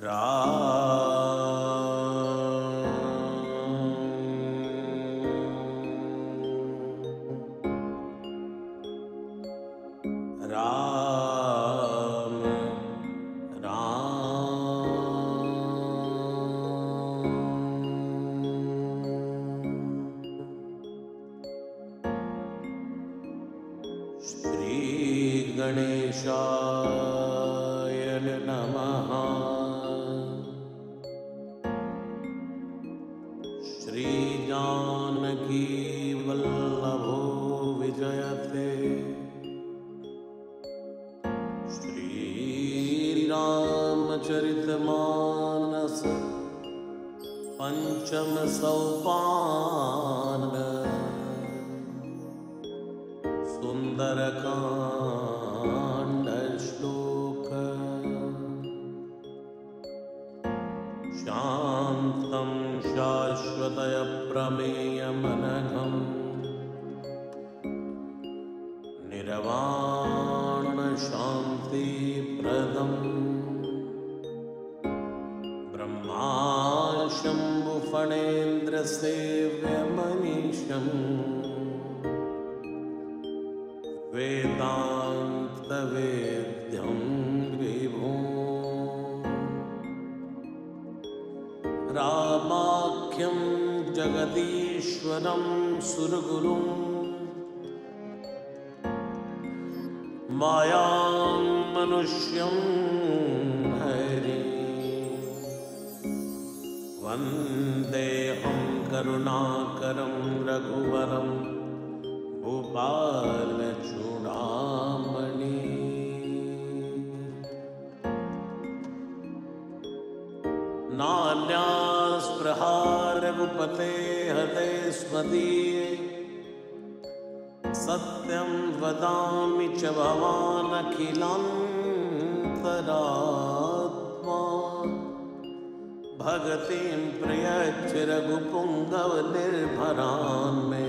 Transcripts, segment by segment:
राम श्री गणेशाय नमः। श्री जानकी वल्लभो विजयते। श्री रामचरितमानस पंचम सोपान। सुंदरकांड श्लोक। शांतं शाश्वतय प्रमेयमनघं निर्वाण शांति प्रदं। ब्रह्मा शंभु फणेन्द्र सेव्य मनीषं। वेदांत वेद्यं विभुं। रामाख्यं जगदीश्वरं सुरगुरुं। मायां मनुष्यं हरिं। वन्देऽहं करुणाकरं रघुवरं भूपालचूडामणि। नान्यास्पृहा रघुपते हते स्मदीये। सत्यं वदामि च भवान् अखिलान्तरात्मा। भगतिं प्रयच्छ रघुपुङ्गव निर्भरान् मे।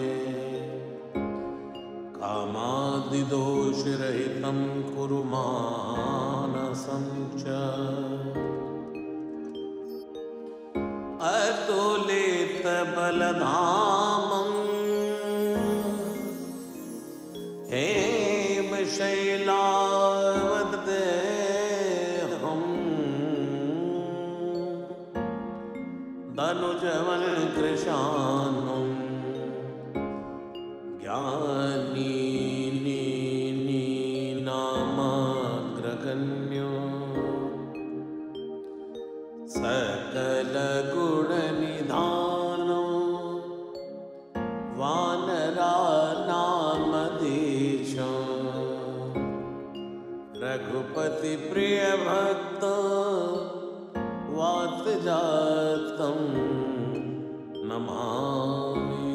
कामादिदोषरहितं कुरु मानसं च। अतुलितबलधामं हेमशैलावदेहं। धनुजवन् कृशानं ज्ञानी नामाग्रगण्यो। सकल गुण निधानो वानरानामधीशो। रघुपति प्रिय भक्त वातजातं नमामि।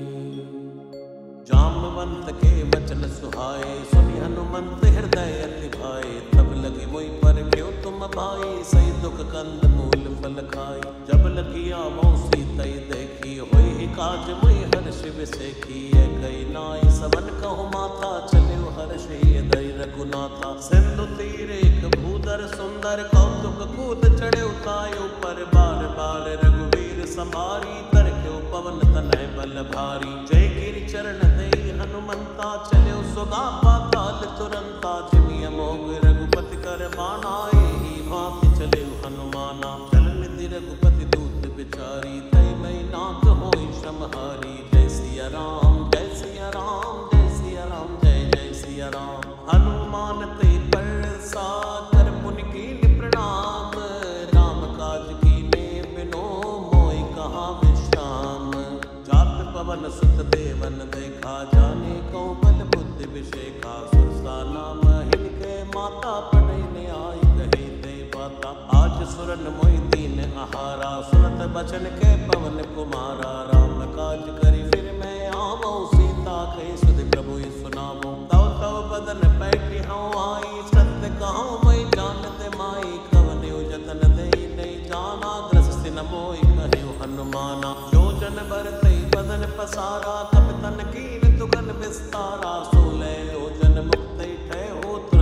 जाम्बवंत के वचन सुहाए। सुनि हनुमंत हृदय अति भाए। तब लगे मोहि पर क्यों तुम भाई। सही दुख कंद मूल फल खाई। जब लगी आवो सीता देखी। होई ही काज मोहि हर्ष विसेखी। कई नाई सबन कहु माता। चले हर्ष हृदय रघुनाथा। सिंधु तीर एक भूधर सुंदर। कौतुक कूद चढ़े उतायो पर। बार बार रघुवीर संभारी। तरक्यो पवन तनय बल भारी। जय गिरि चरण दई हनुमंता। चले सुगा पाताल तुरंता। जिमि अमोघ रघुपति कर बाना। एहि भांति चले हनुमाना। चलन निधि रघुपति दूत बिचारी। तै मई नाथ होई समहारी। जय सिया राम जय सिया राम जय सिया राम जय जय सिया राम। हनुमान ते परसा कर पुनि कीन प्रणाम। राम काज कीने बिनो मोहि कहा विश्राम। जात पवन सुत देवन देखा। जाने कौ बल बुद्धि विषेखा। सुरसा नाम हिनके माता। पढ़ै ने आई कहे ते बाता। आज सुरन मोहि दीन आहारा। सुनत बचन के पवन कुमारा। राम काज करि फिर मैं आवो। सीता कहि सुधि प्रभु सुनावो। तव तव बदन पैठी हूँ आई। सत्य कहूँ मैं जानत माई। कवने जतन दई नहीं जाना। ग्रसित न मोहि कहे हनुमाना। जो जन भरतई बदन पसारा। कपितन कीन तुगन विस्तारा। सोलह योजन मुक्त ठय हो तुरत पवन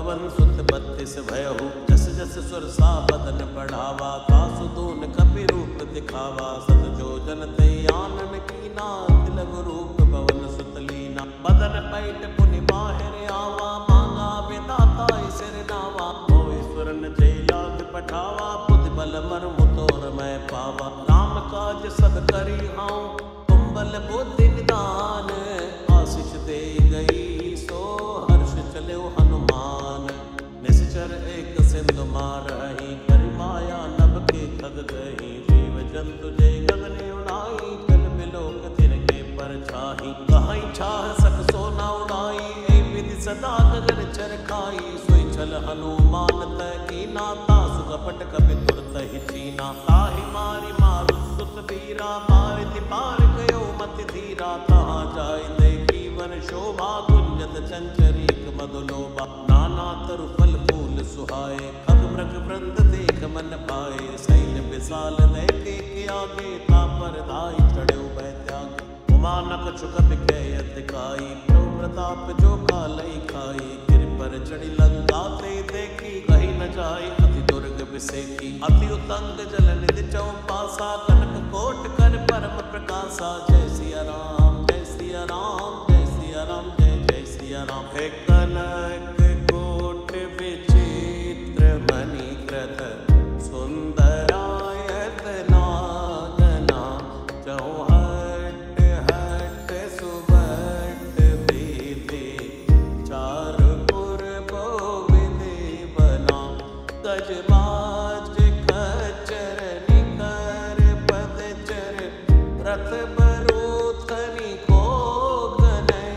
पवन सुत 32 भयहु। जस जस सुरसा बदन बढ़ावा, तासु दून कपि रूप दिखावा। सत जो जन ते आनन कीना, तिलक रूप पवन सुत लीना। बदन पैठ पुनि बाहिर आवा, मांगा विदाता सिर नावा। होय सुरन जय लाग पठावा, बुद्धि बल मर्म तोर मैं पावा। राम काज सब करी हाउ, तुम बल बुद्धि निदान। आशीष दे गई सो हर्ष चले हनुमान। निश्चर एक सिंधु मारही, करि माया नभ के खग गही। जीव जंतु जय गगन उड़ाई, जल बिलोक तिनके परछाई। कहीं छाह सक सोना उड़ाई, ए विधि सदा गगन चरखाई। सोई छल हनुमान तय कीना, तासु कपट कपि तुरत ही चीना। ताहि मारी मारु सुत वीरा, मारिति पार गयो मति धीरा। तहाँ जाय देखी वन शोभा, गुंजत चंचरीक मधुलोभा। नाना तरु फल फूल सुहाए, खग मृग वृंद देख मन पाए। सैन्य विशाल देखे के आगे, तापर धाई चढ़्यो भय त्यागे। उमानक चुक बिकय अतिकाई, प्रभु प्रताप जो कालई खाई। गिर पर चढ़ी लंका ते देखी, कही न जाय अति दुर्ग विसेकी। अति उतंग जल निधि चौपासा, कनक कोट कर परम प्रकाशा। जय सिया राम जय सिया राम, जय सिया राम जय जय सिया राम। हे कनक कोट विचित्र मणिकृत, सुंदरायत नागना। चौहट हट सुबट विधि, चारपुर विधि बना। गजबाज खच्चर निकर पदचर, रथ बरूथनि को गनय।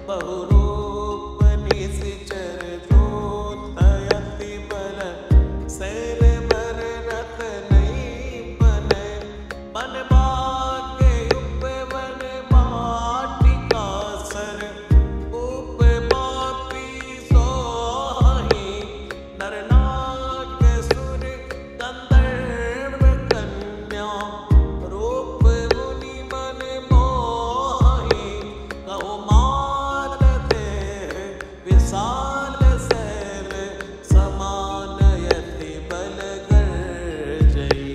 बहुरूप निशिचर जोत अति बल, सैन बर रथ नहीं बनय। बन बागे उपवन वाटिका सर, उप बापी सोहि। नर नाग सुर गंधर्व कन्या, रूप मुनि मन मोहि। कहो मात देह विशाल शैल, समान यति बल गर्जई।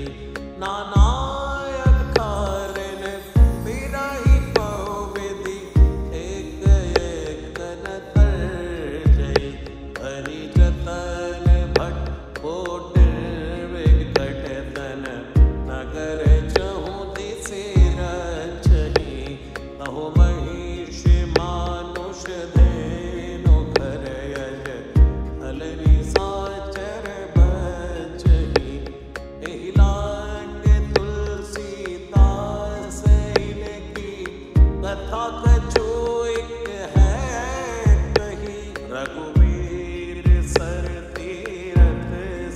नानायक कारिन बिरहि बहुविधि, एक एक न तर्जई। हरि जतन भट कोटिर विकट तन, नगर चहु दिसि रचहि। कहो महिष मानुष धेनु घर यज, हलरि साचर बचहि। एहि लाग तुलसीदास इनकी, कथा कछु एक है कही। रघुवीर सर तीरथ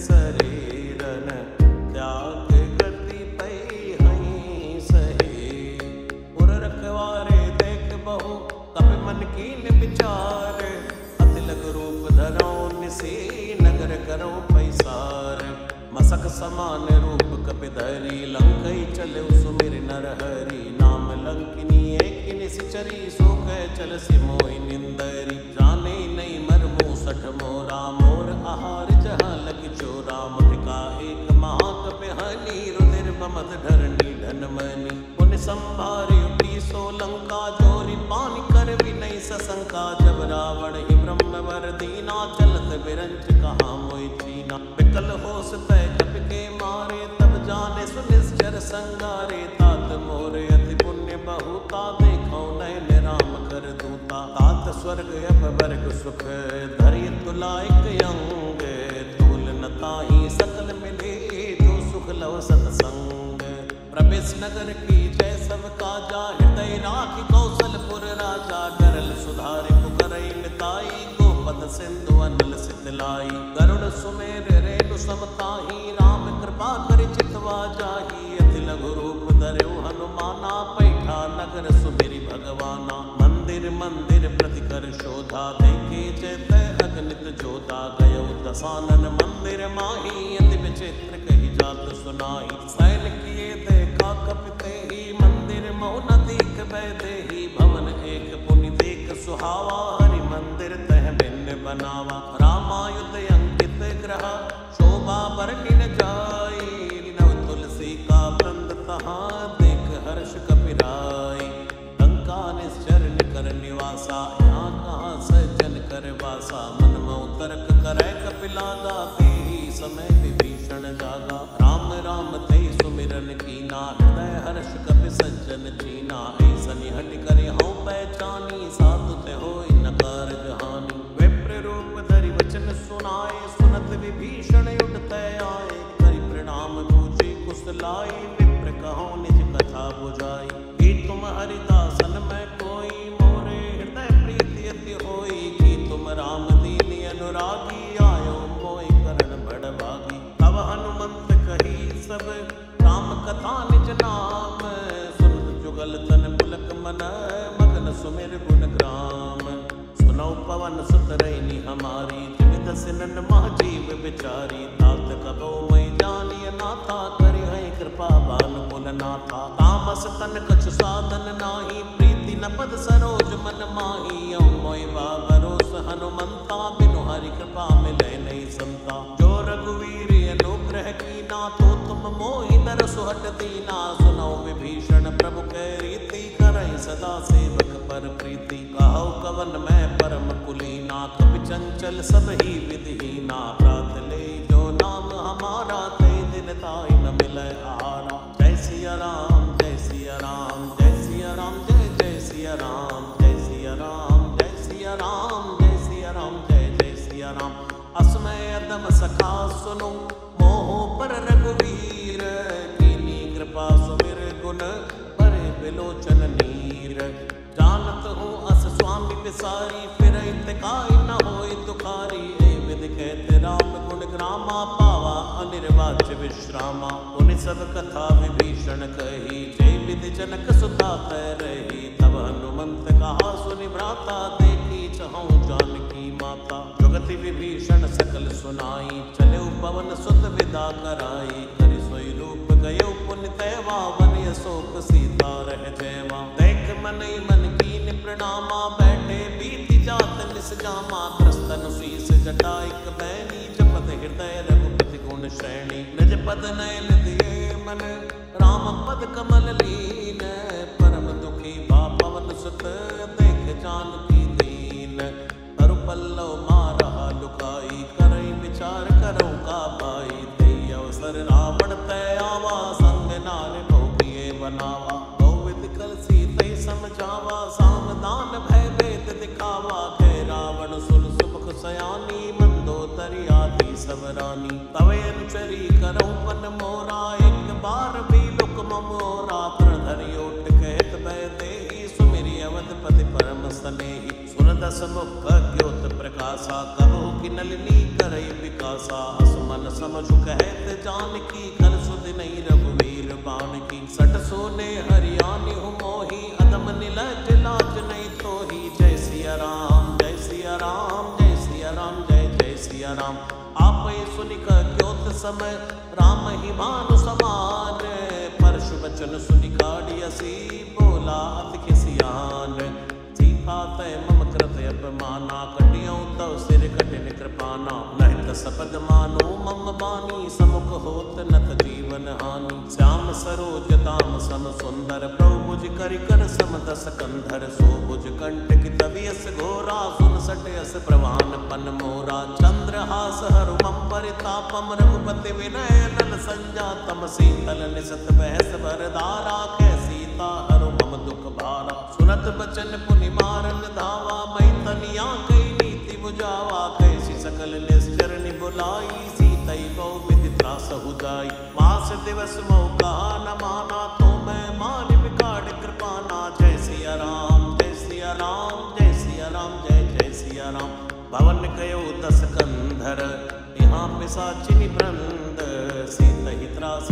शरीरन, त्याग गति पई हहीं सही। उर रखवारे देख बहु, कपि मन कीन विचार। अतिलक रूप धरौ निसी, नगर करौ पैसार। मसक समान रूप कपि धरी, लंकई चले सुमिर नरहरि। नाम लंकिनी एक निशिचरी, सो कह चल सि मोहि निंदरी। जाने नहीं मरमु सठ मोरा, मोर आहार जहाँ लगी चोरा। मुठिका एक महाकपि हनी, रुधिर बमत धरणी धनमनि। पुनि संभारि उठी सो लंका, जोरि पानि कर विनय सशंका। जब रावण ही ब्रह्म वर दीना, चलत बिरंच कहा मोहि चीना। विकल होश तय कपि के मारे, तब जाने सुनिश्चर संगारे। तात मोर अति पुण्य बहुता, देखौ नयन राम कर दूता। तात स्वर्ग अपवर्ग सुख, धरि तुलाइक अंग। तूल न ताहि सकल मिले, जो सुख लव सतसंग। प्रवेश नगर की जय सब काजा, हृदय राखि कौशलपुर राजा। करल सुधारि पुकरई मिताई, गोपद सिंधु अनल सितलाई। गरुड़ सुमेर रेणु समताही, राम कृपा करि चितवा जाही। अति लघु रूप धरौ हनुमाना, पैठा नगर सुमिरि भगवाना। मंदिर मंदिर प्रति कर शोधा, देखे जय अगणित जोधा। गयो दसानन मंदिर माही, अति विचित्र कही जात सुनाई। सैन किए देखा कपिते ही, मंदिर मऊ न दीख बैदेही। भवन एक पुनि देख सुहावा, हरि मंदिर तह भिन्न बनावा। रामायुध अंकित ग्रह शोभा वर्णि न जाई। नव तुलसी का वृंद तहाँ देख हर्ष कपिराई। लंका निश्चर निकर निवासा यहाँ कहाँ सज्जन कर वासा। मन मऊ तर्क करे कपिलागा तेहि समय विभीषण जागा। राम राम ते सुमिरन कीना हृदय हर्ष कपि सज्जन चीना। ऐसनि हट कर हऊँ पहचानी साधु ते होई न कारज हानि। विप्र रूप धरि वचन सुनाए सुनत विभीषण उठत आए। करि प्रणाम पूछी कुशलाई विप्र कहो निज कथा बुझाई। कि तुम हरिदासन में कोई मोरे हृदय प्रीति अति होई। कि तुम राम दीनी अनुरागी आयो मोहि करण बड़ भागी। तब हनुमंत कही सब राम कथा निज नाम। सुनत जुगल तन पुलक मन मगन सुमिर गुण ग्राम। सुनौ पवन सुत रैनी हमारी जिमित सिनन महाजीव बिचारी। तात कबो मैं जानिय नाथा करि है कृपा भानुकुल नाथा। तामस तन कछु साधन नाही प्रीति न पद सरोज मन माही। औ मोहि भरोस हनुमंता बिनु हरि कृपा मिलै नहीं समता। जो रघुवीर अनुग्रह कीना तो तुम मोहि तरसु हट दीना। सुनौ विभीषण प्रभु कह रीति करहि सदा सेवक पर प्रीति। कहौ कवन मैं परम कुलीना कपि चंचल सब ही विधिहीना। प्रात ले जो नाम हमारा ते दिन ताहि न मिलै आहारा। जय सिया राम जय सिया राम जय सिया राम जय जय सिया राम जय सिया राम जय सिया राम जय सिया राम जय जय सिया राम। असमय अदम सखा सुनो मोह पर रघुवीर। कीनी कृपा सुमिर गुण परे बिलोचन नीर। जानत हूँ अस स्वामी बिसारी फिरहि तिकाई न होई दुखारी। ए विधि कहते राम गुण ग्रामा पावा अनिर्वाच्य विश्रामा। उनि सब कथा विभीषण कही जय विधि जनक सुता तै रही। तब हनुमंत कहा सुनि भ्राता देखी चहु जानकी माता। जुगति विभीषण सकल सुनाई चले पवन सुत विदा कराई। करि सोई रूप गयो पुनि तैवा वन अशोक सीता रह जयवा। देख मनै मन कीन प्रणामा बैठे बीति जात निस जामा। त्रस्तन शीस जटा इक बैनी जपत हृदय रघुपति गुण श्रेणी। निज पद नयन दिए मन राम पद कमल लीन। परम दुखी भा पवन सुत देख जानकी दीन। तरु पल्लव मारहा लुकाई करई विचार करौ का पाई। तेई अवसर रावण तय आवा संग नार भोगिए बनावा। बहुविध कल सीतै समझावा सामदान भय भेद दिखावा। कह रावण सुन सुमुख सयानी मंदोदरी आदि सब रानी। तवे अनुचरी करौ पन मोरा एक बार भी लुक मोरा। तृण धरि ओट कहत भय देहि सुमिरि अवधपति परम स्नेही। सुन दस मुख ज्योत प्रकाशा कबहु की नलिनी करई विकासा। असमन समझु कहत जानकी कल सुधि नहीं रघुवीर बानकी। सट सोने हरियाणी हूँ मोही अदम निलज लाज नहीं तोही। जय सिया राम जय सिया राम जय सिया राम जय जय सिया राम। आप सुनिक ज्योत समय राम ही भानु समान। परशु वचन सुनि काढ़ियसी बोला अति खिसियान। सीता तय मम कृत अपमाना कटियौ तव सिर कठिन कृपाना। नहित सपद मानो मम बानी समुख होत नत जीवन हानि। श्याम सरोज दाम सम सुंदर प्रभु भुज करि कर सम दस कंधर। सो भुज कंठ की तवियस घोरा सुन सट यस प्रवान पन मोरा। चंद्रहास हरु मम परितापम रघुपति विनय नल संजातम। शीतल निसत बहस भरदारा कै सीता हरु मम दुख भारा। सुनत बचन पुनि मारन धावा मैं तनिया कई नीति बुझावा। कैसी सकल निश्चर निबुलाई सीतई बहु विधि त्रास हुजाई। मास दिवस मोह कहा न माना तो मैं मान बिगाड़ कृपाना। जय सिया राम जय सिया राम जय सिया राम जय जय सिया राम। भवन कयो दस कंधर यहाँ पिशाचिनि वृंद। सीतहि त्रास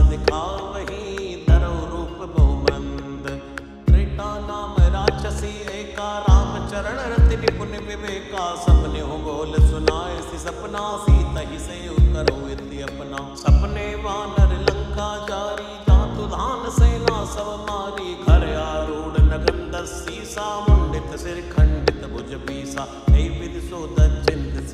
दिखावही धरौ रूप बहुमंद। त्रेता नाम राक्षसी एका राम चरण रति निपुण विवेका। सपने हो बोल सुनाए सी सपना सीतहि से करो इति अपना। सपने वानर लंका जारी जातु धान सेना सब मारी। घर आरूढ़ नगन दस सीसा मुंडित सिर खंडित भुज पीसा। विधि सो दचिंत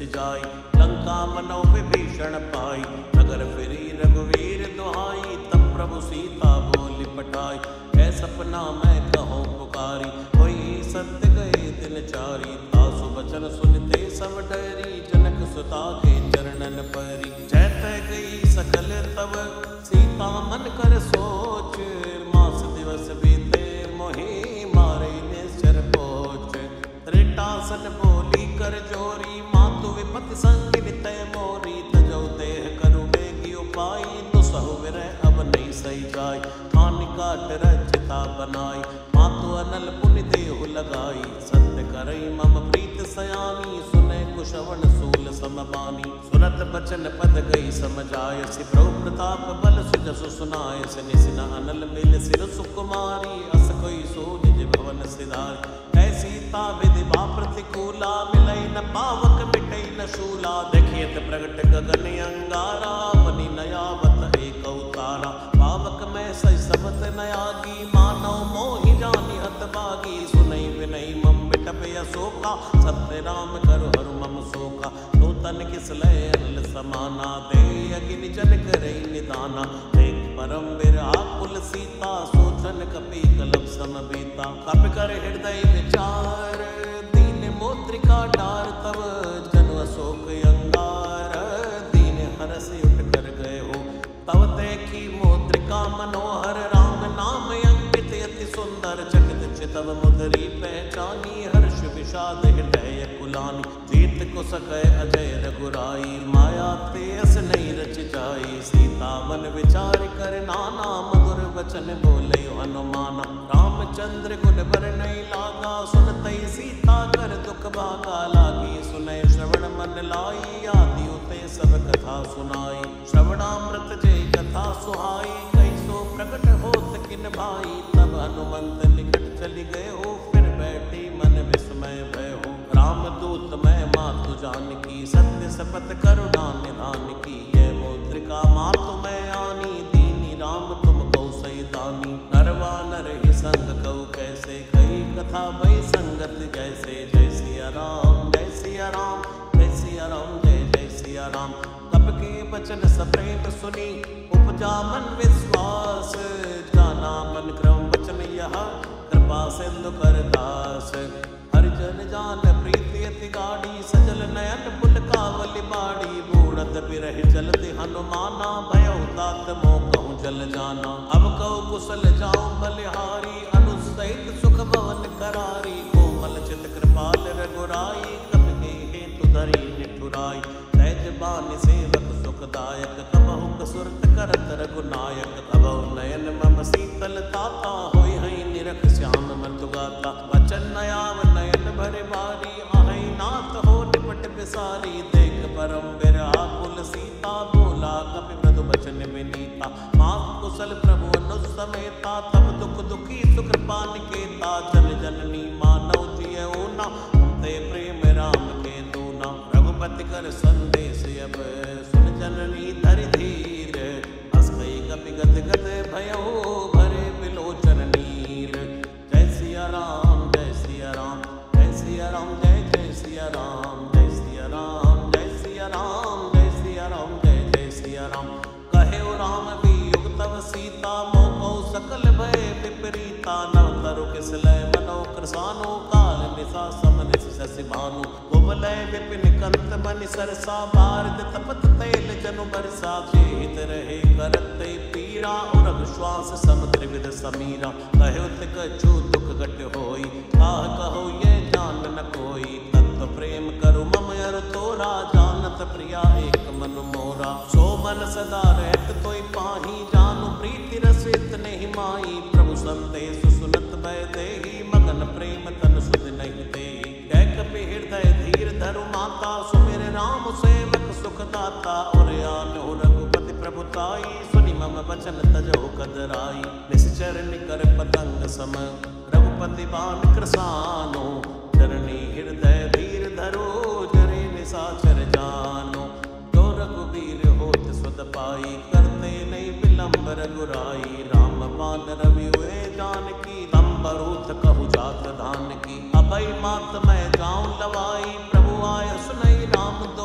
जाई, लंका मनो विभीषण पाई, नगर फिरी रघुवीर दुहाई, तब प्रभु सीता बोली पठाई, ऐ सपना मैं कहूँ पुकारी, होई सत्य गए दिन चारी, तासु बचन सुनते सब डरी, जनक सुता के चरणन परी, जैत गई सकल तब सीता मन कर सोच, मास दिवस बीते मोहि मारे निश्चर पोच, त्रिटासन बोली कर जोरी, मातु विपति संग नितय मोरी, तजौ देह करु बेगी उपाय, दुसहु विरह अब नहीं सही जाय, हानि काट रचिता बनाई, मातु अनल पुनि देहु लगाई, सत्य करई मम प्रीत सयानी, सुने कुशवन सूल समबानी, सुनत बचन पद गई समझाय, सि प्रभु प्रताप बल सुजसु सुनाय, सिनि सिना अनल मिल सिर सुकुमारी, अस कोई सूझ भवन सिधारी, सीता विधि बा प्रतिकूला, मिलई न पावक मिटई न शूला, देखियत प्रगट गगन अंगारा, बनी नयावत एक अवतारा, पावक में सही सबत नयागी, मानव मोहि जानि हत भागी, सुनई विनई मम बिटप अशोका, सत्य राम करु हरु मम शोका, नूतन किस लय अनल समाना, दे अगिनि जन करई निदाना, देख परम विराकुल सीता, सोचन कपि कलप समबीता, कपि कर हृदय विचार, दीन मुद्रिका डार, तब जनु अशोक अंगार, दीन हरस उठ कर गए हो, तब देखी मुद्रिका मनोहर, राम नाम अंकित अति सुंदर, चकित चितव मुद्री पहचानी, हर्ष विषाद हृदय कुलानी, जीत को सकै अजय रघुराई, माया तेस नहीं रच जाई, सीता मन विचार कर नाना, मधुर वचन बोले हनुमाना, रामचंद्र गुण बर नहीं लागा, सुनतई सीता कर दुख भागा, लागी सुनय श्रवण मन लाई, आदि उते सब कथा सुनाई, श्रवणामृत जय कथा सुहाई, कैसो प्रकट होत किन भाई, तब हनुमंत निकट चली गए हो, फिर बैठी मन विस्मय भय हो, रामदूत मैं मातु जानकी, सत्य शपथ करुणा निधान की, ये मुद्रिका मातु मैं आनी, दीनी राम तुम कौ सही दानी, नरवा नर ही संग कऊ कैसे, कही कथा भई संगत जैसे, जय सिया राम जय सिया राम, जय सिया राम जय जय सिया राम, कब के बचन सप्रेम सुनी, उपजा मन विश्वास, जाना मन क्रम वचन यह, कृपा सिंधु कर दास, हरिजन जान प्रीति अति गाढ़ी, सजल नयन पुल कावली बाड़ी, बूढ़त बिरह चलते हनुमाना, भयो तात मोह कहूँ जल जाना, अब कहूँ कुशल जाऊँ बलिहारी, अनुसहित सुख भवन करारी, कोमल चित कृपाल रघुराई, कपि के हेतु धरी निठुराई, सहज बानि सेवक सुखदायक, कबहु कसुरत करत रघुनायक, कबहु नयन मम शीतल ताता, होई हई निरख श्याम मधु गाता, वचन नयाव नयन भरे बारी, आहई नाथ हो निपट बिसारी, देख परम विराकुल सीता, बोला कपि मृदु बचन विनीता, मात कुशल प्रभु अनुज समेता, तब दुख दुखी सुकृपा निकेता, जन जननी मानव जियऊ ना, ते प्रेम राम के दूना, रघुपति कर संदेश अब, सुन जननी धरि धीर, हंसई कपि गद गद भयो, भरे बिलोचन नीर, जय सिया राम जय सिया राम, जय सिया राम जय जय सिया राम, जय सिया राम जय सिया राम, जय सिया राम जय जय सिया राम, कहे राम वियोग तव सीता, मोह सकल भय विपरीता, नव तरु किस लय मनो कृसानो, काल निशा समनिस शशि भानु, कुवलय विपिन कंत बनि सरसा, भारत तपत तैल जनु बरसा, जेहित रहे करत पीड़ा, उरग श्वास समुद्र विद समीरा, कहो तिक जो दुख घट होई, काह कहो ये जान न कोई, तत्व प्रेम करु मम अर तोरा, जानत प्रिया एक मन मोरा, सो मन सदा रहत तोई पाही, जानु प्रीति रस इतने ही माई, प्रभु संदेश सुनत भय देहि, मगन प्रेम तन सुध नहीं देहि, कह कपि हृदय धीर धरु माता, सुमिर राम सेवक सुख दाता, और आनो रघुपति प्रभुताई, सुनि मम वचन तजो कदराई, निश्चर निकर पतंग सम, रघुपति बान कृसानो, चरणी हृदय धीर धरो, जरे निशाचर जानो, जो रघुवीर होत सुत पाई, करते नहीं विलंब रघुराई, राम बान रवि हुए जानकी, तम बरूथ कहु जात धान की, अभय मात मैं जाऊं लवाई, प्रभु आय सुनई राम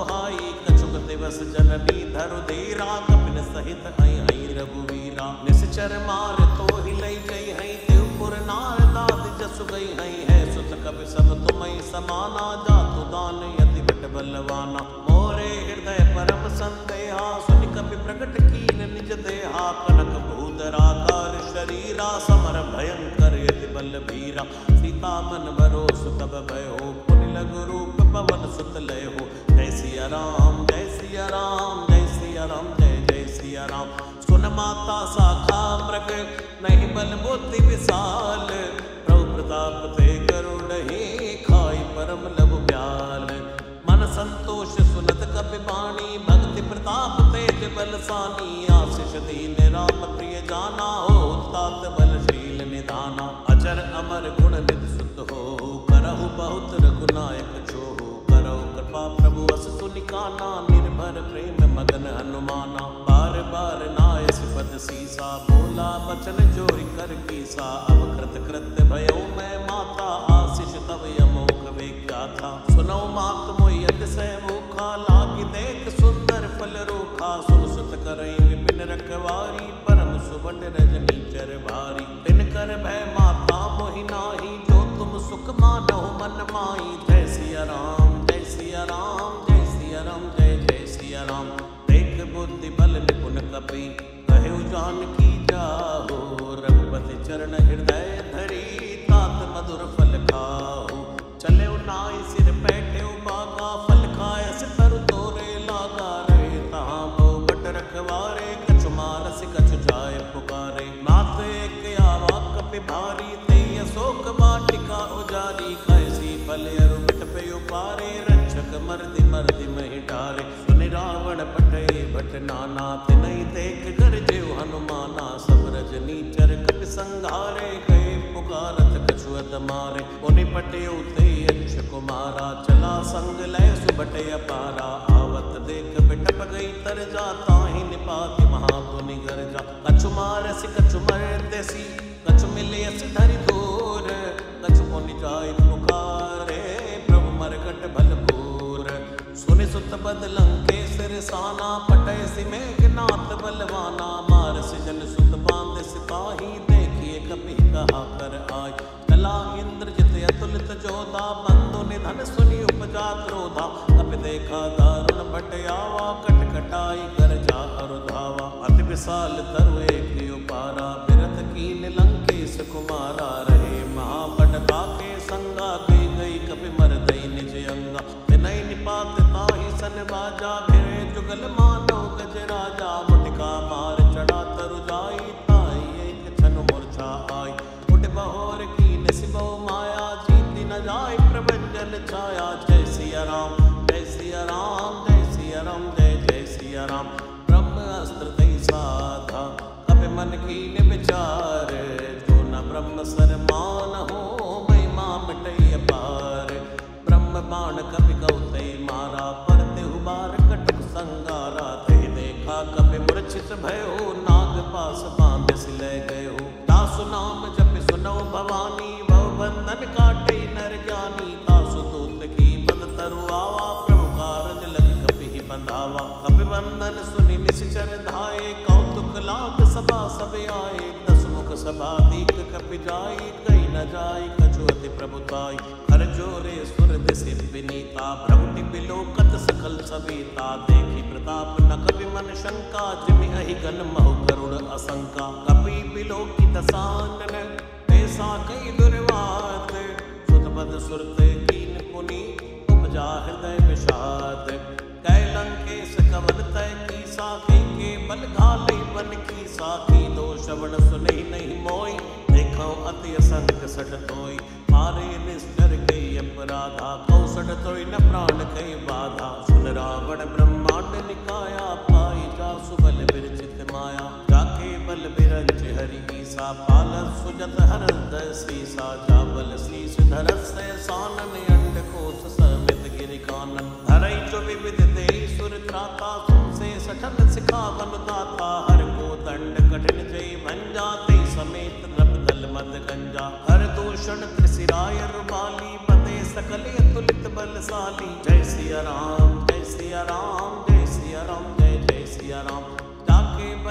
दिवस जननी धरु धीरा कपिन सहित आई आई रघुवीरा निश्चर मार तो ही लई गई है देवपुर नार दाद जसु गई है सुत कपि सब तुम्हें समाना जातु दान यति बट बलवाना मोरे हृदय परम संदेहा सुनि कपि प्रकट कीन निज देहा कनक भूधराकार शरीरा समर भयंकर यति बल भीरा सीता मन भरोस तब भयो पुनि लघु रूप पवन सुत लय हो जय सिया राम जय सिया राम जय सिया राम जय जय सिया राम सुन माता साखा मृग नहीं बल बुद्धि विशाल प्रभु प्रताप ते गरुड़हि खाई परम लघु ब्याल मन संतोष सुनत कपि बाणी भक्ति प्रताप तेज बलसानी आशीष दीन राम प्रिय जाना हो तात बलशील निधाना अचर अमर गुण निधि सुत हो करहु बहुत रघुनायक छोहु करहु कृपा प्रभु अस सुनिकाना निर्भर प्रेम मगन हनुमाना बार बार नाय सिपद सीसा बोला बचन जोरि कर कीसा अब कृत कृत्य भयो मैं माता आशीष तब अमोघ वेख्या था सुनो मात मोहि अतिशय मुखा लागी देख सुंदर फल रूखा सुन सुत करई विपिन रखवारी परम सुबट रजनी चर भारी तिन कर भय माता मोहि नाही जो तुम सुख मानो मन माई जय सिया राम जय सिया राम जय सिया राम जय जय सिया राम देख बुद्धि बल निपुण कपि कहु जानकी जाहो रघुपति चरण हृदय धरी तात मधुर फल खाओ चले नाई सिर बैठे बागा फल खाए तरु तोरे लागा रहे तहाँ बहु बट रखवारे कछु मारस कछु जाय पुकारे नाथ एक आवा कपि भारी ते अशोक वाटिका उजारी कैसी फल अरु बिट पे उपारे रक्षक मर्दि मर्दि महि डारे सुनि रावण पठे भट नाना तिनहि देख गरजेउ हनुमाना सब रजनी चर कपि संघारे गए पुकारत कछु अत मारे उनि पटे उते अंश कुमारा चला संग लय सुबट अपारा आवत देख बिटप गई तर जा ताहि निपाति महापुनि गर्जा कछु मारस कछु मरदेसी कछु मिलियस धरि दूर कछु पुनि जाय पुकारे प्रभु मरकट भलपूर सुनि सुत बद लंकेश रिसाना पटय सि मेघनाथ बलवाना मारस जन सुत बांध सिपाही देखिए कपि कहा कर आय चला इंद्रजित अतुलित जोधा बंधु निधन सुनि उपजा क्रोधा कपि देखा दारुण भट आवा कट कटाई कर जा अरुधावा अति विशाल तरु एक उपारा बिरथ कीन लंकेश कुमारा रहे महापटका के संगा गई गई कपि मरदई निज अंगा तिनहि निपात ताहि सन बाजा भिरे जुगल मानो गज राजा मुटिका मार चढ़ा तरु जाई ताहि एक छन मूर्छा आई उठ बहोर कीन सिबो माया जीति न जाय प्रभंजन छाया जय सिया राम जय सिया राम जय सिया राम जय जय सिया राम ब्रह्म अस्त्र दई साधा कपि मन कीन विचार जो न ब्रह्म सर मान हो महिमा मिटई अपार ब्रह्म बाण कपि कौतई मारा परते हुबार कटक संगारा तहि देखा कपि मूर्छित भयो नाग पास बांध सिलय गयो दासु नाम जपि सुनो भवानी भव बंधन काटई नर ज्ञानी दासु दूत की बंद तरु आवा प्रभु कारज लग कपि ही बंधावा कपि बंधन सुनि निश्चर धाये कौतुक लाग सभा सब आए दसमुख सभा दीक कपि जाई कहीं न जाई कछु अति प्रभुताई हर जोरे सुर दिशि विनीता भ्रमटि बिलोकत सकल सवेता देखी प्रताप न कपि मन शंका जिमि अहि गन महु करुण असंका कपि बिलोकित सानन ऐसा कई दुर्वात सुत पद सुरत कीन पुनि उपजा हृदय विषाद कै लंकेश कवन तय की साखी के बल घाले बन की साखी दो श्रवण सुने नहीं मोई देखो अति असंख सठ तोई मारे निश्चर गई अपराधा कौसठ तोई न प्राण कई बाधा सुन रावण ब्रह्मांड निकाया पाई जा सुबल विरचित माया जाके बल बिरंच हरि ईसा पालस सुजत हरदय सीसा जाबल शीस धरस सानन अंड कोश समित गिरि कानन धरई जो विविध देहि सुर त्राता तुमसे सठन सिखावन दाता हर को दंड कठिन जय भंजा ते समेत नपदल मद गंजा हर दूषण त्रिशिराय रुमाली बते सकल अतुलित बलशाली जय सिया राम जय सिया राम जय सिया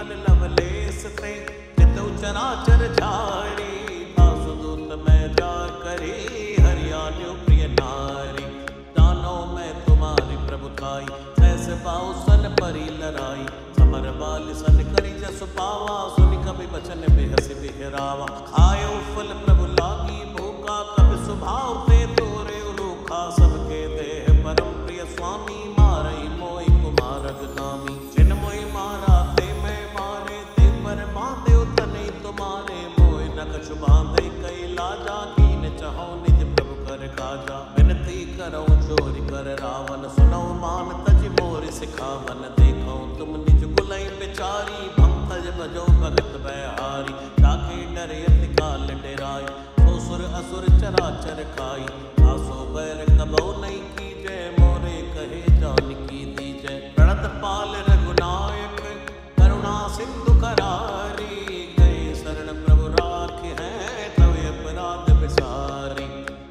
कल लवलेस ते चितु चराचर झाड़ी वासुदूत मैं जा करे हरियाणु प्रिय नारी जानो मैं तुम्हारी प्रभुताई सहस पाओ सन परी लड़ाई समर बाल सन करी जस पावा सुनि कभी बचन बेहस बिहरावा आयो फल प्रभु लागी भूखा कभी स्वभाव ते तोरे रूखा सबके देह परम प्रिय स्वामी मारई मोई कुमारग नामी जिन मोई मारा ते मैं मारे ते पर बांधे तने तुम्हारे मोई न कछु बांधे कई लाजा कीन चाहो निज प्रभु कर काजा विनती करो चोरी कर रावण सुनो मान तज मोर सिखावन देखो तुम निज कुलई बिचारी भंतज भजो भगत बहारी ताके डरे अति काल डेराय सो सुर असुर चराचर खाई आसो बैर कबो नहीं की जय मोरे कहे जान की दी जय प्रणत पाल रघुनायक करुणा सिंधु करारी गए शरण प्रभु राखे हैं तव अपराध विसारी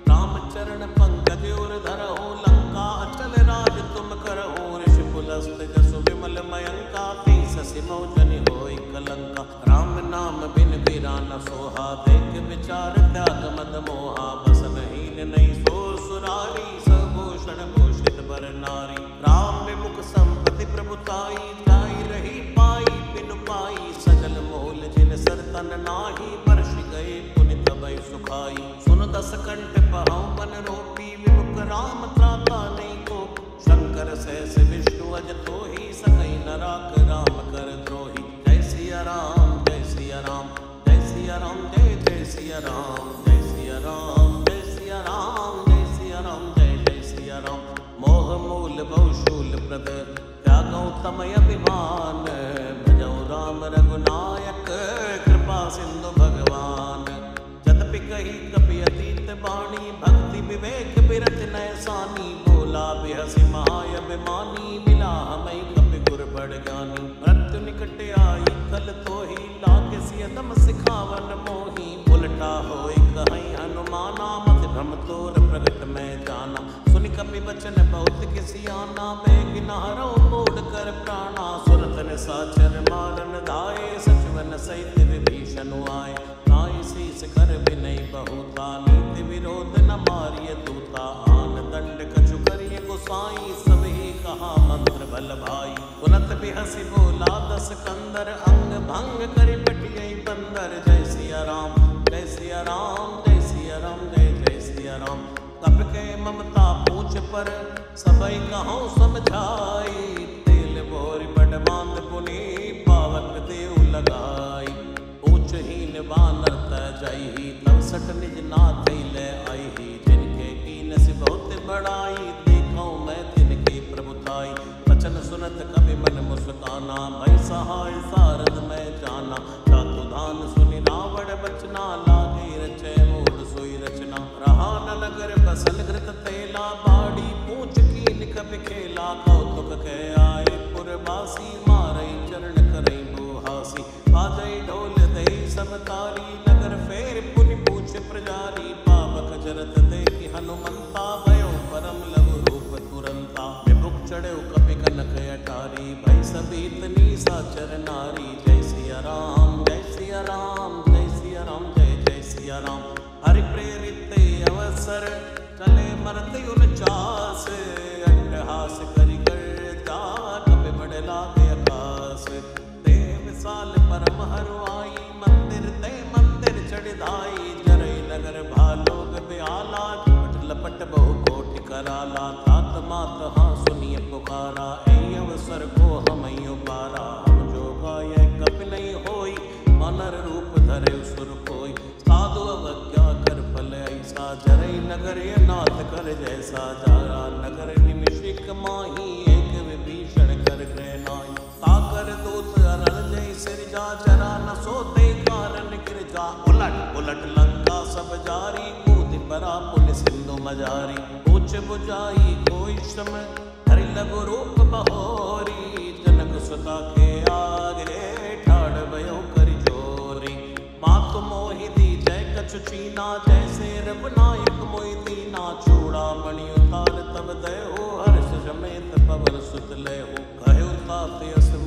रामचरण पंकज उर धरहु लंका अचल राज तुम करहु ऋषि पुलस्त जसु विमल मयंका तीस सिमो जनि होई कलंका राम नाम बिन बीरा न सोहा देख विचार त्याग मद मोहा बसन हीन नहीं सो सुरारी सभूषण भूषित बर नारी राम विमुख संपत्ति प्रभुताई जाई रही पाई बिनु पाई सजल मोल जिन सर तन नाही वर्ष गए पुनि तबई सुखाई सुन दस कंठ पहाउ बन रोपी विमुख राम त्राता नहीं को शंकर सहस विष्णु अज तो ही सकई न राख राम कर द्रोही जय सिया राम जय सिया राम जय सिया राम जय जय सिया राम जय सिया राम जय सिया राम जय सिया राम जय जय सिया राम मोह मूल बहुशूल प्रद त्यागो तमय अभिमान भजौ राम रघुनायक कृपा सिंधु भगवान जदपि कही कपि अतीत बाणी भक्ति विवेक बिरत नैसानी बोला बिहसि महाय अभिमानी मिला हमें कपि गुर बड़ ज्ञानी मृत्यु निकट आई कल तो ही लागे सियदम सिखावन मोही उलटा होई कहीं हनुमाना मत भ्रम तोर प्रगट में जाना सुनि कपि बचन बहुत किसी आना बेग नहरो मोड़ कर प्राणा सुरत ने साचर मारन धाये सचवन सहित विभीषण आए नाई शीस कर विनय बहुता नीति विरोध न मारिय दूता आन दंड कछु करिय गोसाई सब ही कहा मंत्र बल भाई उनत बिहसि बोला दस कंदर अंग भंग करि पटियै बंदर जय सिया राम जय सिया राम जय सिया राम जय जय सिया राम कप के ममता पूछ पर सबई कहूँ समझाई तेल बोरी बड़ बांध पुनि पावक देव लगाई ऊंच हीन बानर तजही तब सट निज नाथ ले आई जिनके कीन से बहुत बड़ाई देखो मैं तिनकी प्रभुताई वचन सुनत कभी मन मुस्काना भई सहाय सारद में जाना चातु धान सुनि रावण बचना लागे रचे मूड सोई रचना रहा न नगर बसल घृत तेला बाड़ी पूछ कीन कभी खेला कौतुक के आए पुरवासी मारई चरण करई बुहासी बाजई ढोल दई सब तारी नगर फेर पुनि पूछ प्रजारी पावक जरत देखि हनुमंता भयो परम लघु रूप तुरंता विमुख चढ़ो कपि कनक अटारी भई सबीतनी साचर नारी जय सिया राम जय सिया राम जय सिया राम जय जय सिया राम हरि प्रेरित अवसर चले मरते 49 अट्टहास करि करता कपि बड़ लागे आकाश ते विशाल परम हरुआई मंदिर ते मंदिर चढ़ाई जरई नगर भालोग ब्याला झपट लपट बहु कोटि कराला तात मात हाँ सुनिए पुकारा ऐ अवसर को हम उबारा हम जो गाय कपि नहीं होई वानर रूप धरे सुर कोई साधु अवज्ञा कर फल ऐसा जरई नगर ये नाथ कर जैसा जारा नगर निमिषिक माही एक विभीषण कर गृह नाई ताकर दूत अरण जय सिरजा जरा न सोते कारण गिरजा उलट उलट लंका सब जारी कूद परा पुण्य सिंधु मजारी पूछ बुझाई कोई श्रम हरि लघु रूप बहोरी जनक सुता के आगे ठाड़ भयो करि जोरी मातु मोहि दी जय कछु चीना जैसे रघुनायक मोहि दीना चूड़ामणि उतार तब दयो हर्ष समेत पवन सुत लयो कहो तात यस मोर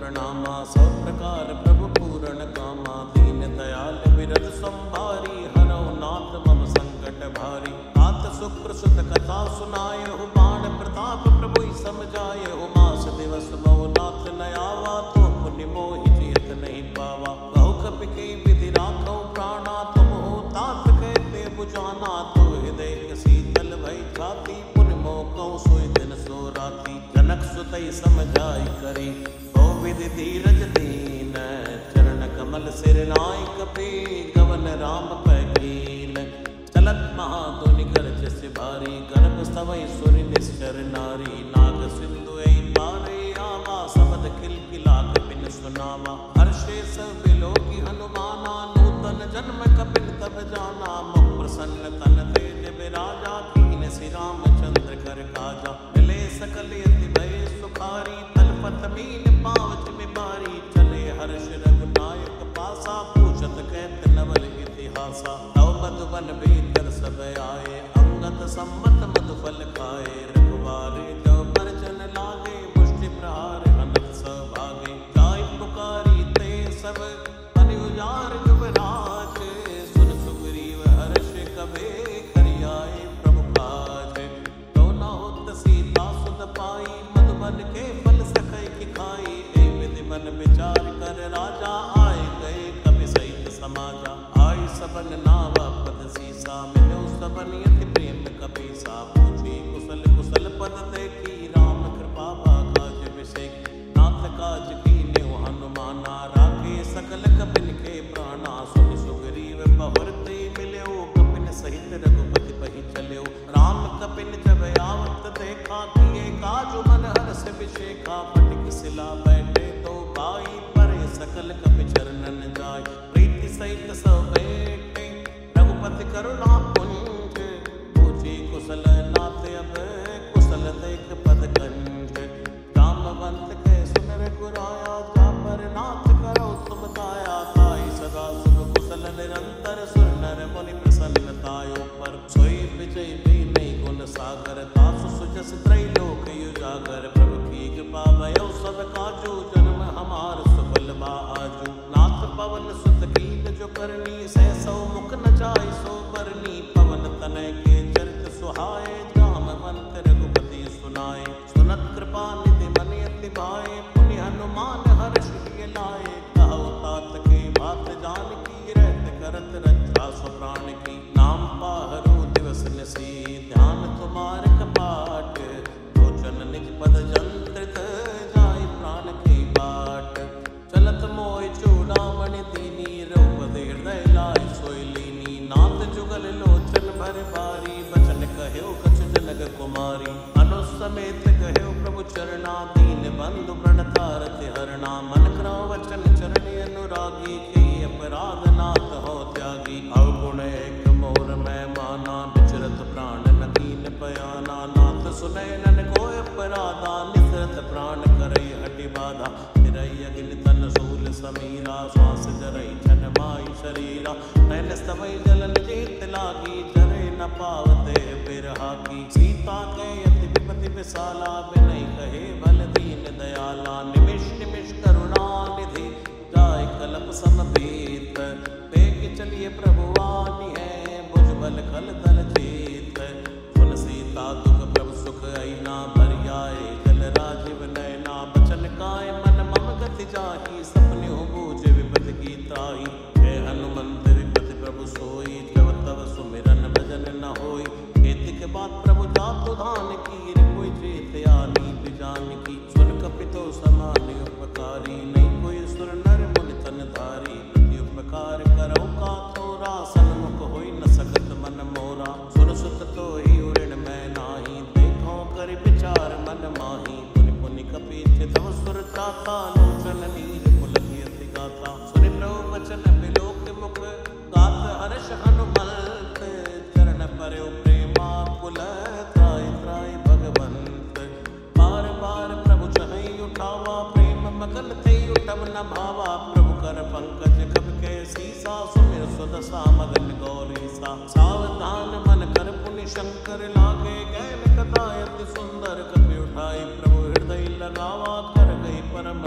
प्रणामा, सब प्रकार प्रभु पूर्ण कामा। दीन दयाल विरद संभारी, हरौ नाथ मम संकट भारी। तात सुख प्रसुत कथा सुनाय हो, बाण प्रताप प्रभु समझाय हो। मास दिवस बहु नाथ न आवा, तो पुण्य मोहि जियत नहीं पावा। बहु कपि के विधि राखौ प्राणा, तुम हो तात कहते बुझाना। तो हृदय के शीतल भई छाती, पुण्य मोह सोई दिन सो राती। जनक सुतई समझाई करी, बहु विधि धीरज दीन। चरण कमल सिर नाय कपि, गवन राम पैकीन। चलत महाधुनि गरज से भारी, गर्भ स्तवई सुनि निश्चर नारी। नाग सिंधु ऐ पारे आवा, सबद किलकिला कपिन सुनावा। हर्षे सब बिलोकी हनुमाना, नूतन जन्म कपिन तब जाना। मुख प्रसन्न तन तेज विराजा, कीन श्री रामचंद्र कर काजा। मिले सकल यति भय सुखारी, तलपत मीन पावच बिमारी। चले हर्ष रघुनायक पासा, पूछत कहत नवल इतिहासा। तव मधुबन भीतर सब आए, अंगद सम्मत मधुफल खाए। रघुवारे जो बरचन लागे, मुष्टि प्रहार अनंत सौभागे। जाय पुकारी ते सब अनि उजाड़ युवराज। सुन सुग्रीव हर्ष कबे, करियाए प्रभु काज। तो न होत सीता सुत पाई, मधुबन के फल सकै की खाई। ए विधि मन विचार कर राजा, आए गए कपि सहित समाजा। आई सबन नावा पद सीसा, मिलो सबन यति प्रेम कपीसा। पूछी कुशल कुशल पद देखी, राम कृपा काज विषेक। नाथ काज कीन्यो हनुमाना, राखे सकल कपिन के प्राणा। सुनि सुग्रीव बहुरते मिल्यो, कपिन सहित रघुपति पहि चल्यो। राम कपिन जब आवत देखा, किए काज मन हर्ष विषेखा। फटिक सिला बैठे तो भाई, परे सकल कपि चरणन जाय। प्रीति सहित सब बैठे, रघुपति करुणा पुंज। पूछी कुशल नाथ अब, कुशल देख पद कंठ। जामवंत के सुन रघुराया, जा पर नाथ करो तुम दाया। ताई सदा शुभ कुशल निरंतर, सुर नर मुनि प्रसन्नतायो पर। सोई विजय भी नहीं गुण सागर, तासु सुजस त्रैलोक उजागर। प्रभु की कृपा भयो सब काजू, जन्म हमार सफल बा आजू। नाथ पवन सुत कीन जो करनी, सहसौ मुख न जाय सो बरनी। पवन तनय के चरित सुहाए, जामवंत रघुपति सुनाए। सुनत कृपा निधि मन अति भाए, पुनि हनुमान हर्ष लिय लाए। कहु तात के बात जानकी, रहत करत रक्षा सो प्राण की। नाम पाहरो दिवस निसी, ध्यान तुम्हार कपाट। लोचन निज पद जंत्रित, जाय प्राण की बाट। चलत मोय चूड़ामणि दीनी, रघुपति हृदय लाय सोई लीनी। नाथ जुगल लोचन भर बारी, बचन कह्यो कछु जनक कुमारी। अनुसमेत कह्यो प्रभु चरणा, दीन बंधु प्रणतारति हरणा। मन क्रम वचन चरण अनुरागी, के अपराध नाथ हो त्यागी। अवगुण एक मोर मैं माना, विचरत प्राण न कीन पयाना। नाथ सुनय नन कोय अपराधा, निसरत प्राण करई हटि बाधा। फिरई अग्नि तन शूल समीरा, श्वास जरई छन माई शरीरा। नैन स्तवई जलन जेत लागी, जरे न पावते बिरहा की। सीता के यति विपति विशाला, बिनय कहे बल दीन दयाला। निमिष निमिष करुणा निधि, जाय कलप समभीत। बेग चलिए प्रभु आनी है, भुजबल खल दल जीत। सुन सीता दुख प्रभु सुख अइना, भरियाए जल राजीव नयना। बचन काय मन मम गति जाहि, सपने हो बूझ विपति की त्राहि। हे हनुमंत विपति प्रभु सोई, जब तब सुमिरन भजन न होई। खेती के बाद प्रभु जातु धान की, कोई चेत आनी बिजान की। सुन कपितो समान उपकारी, नहीं कोई सुर नर मुनि तन धारी। प्रति उपकार करौ का तोरा, सन्मुख होई न सकत मन मोरा। सुन सुत तो ही उरण मैं नाही, देखो कर विचार मन माही। पुनि पुनि कपि तव सुर चाता, लोचन नीर पुलक यति गाथा। सुनि प्रभु वचन बिलोक मुख, गात हर्ष हनुमंत। चरण परयो प्रेमा कुल, त्राय त्राय भगवंत। बार बार प्रभु चहई उठावा, प्रेम मगन थे उठब न भावा। प्रभु कर पंकज कब के सीसा, सुमिर सुदशा मगन गौरीसा। सावधान मन कर पुनि शंकर, लागे गैन कथा अति सुंदर। कपि उठाई प्रभु हृदय लगावा, कर गई परम निकट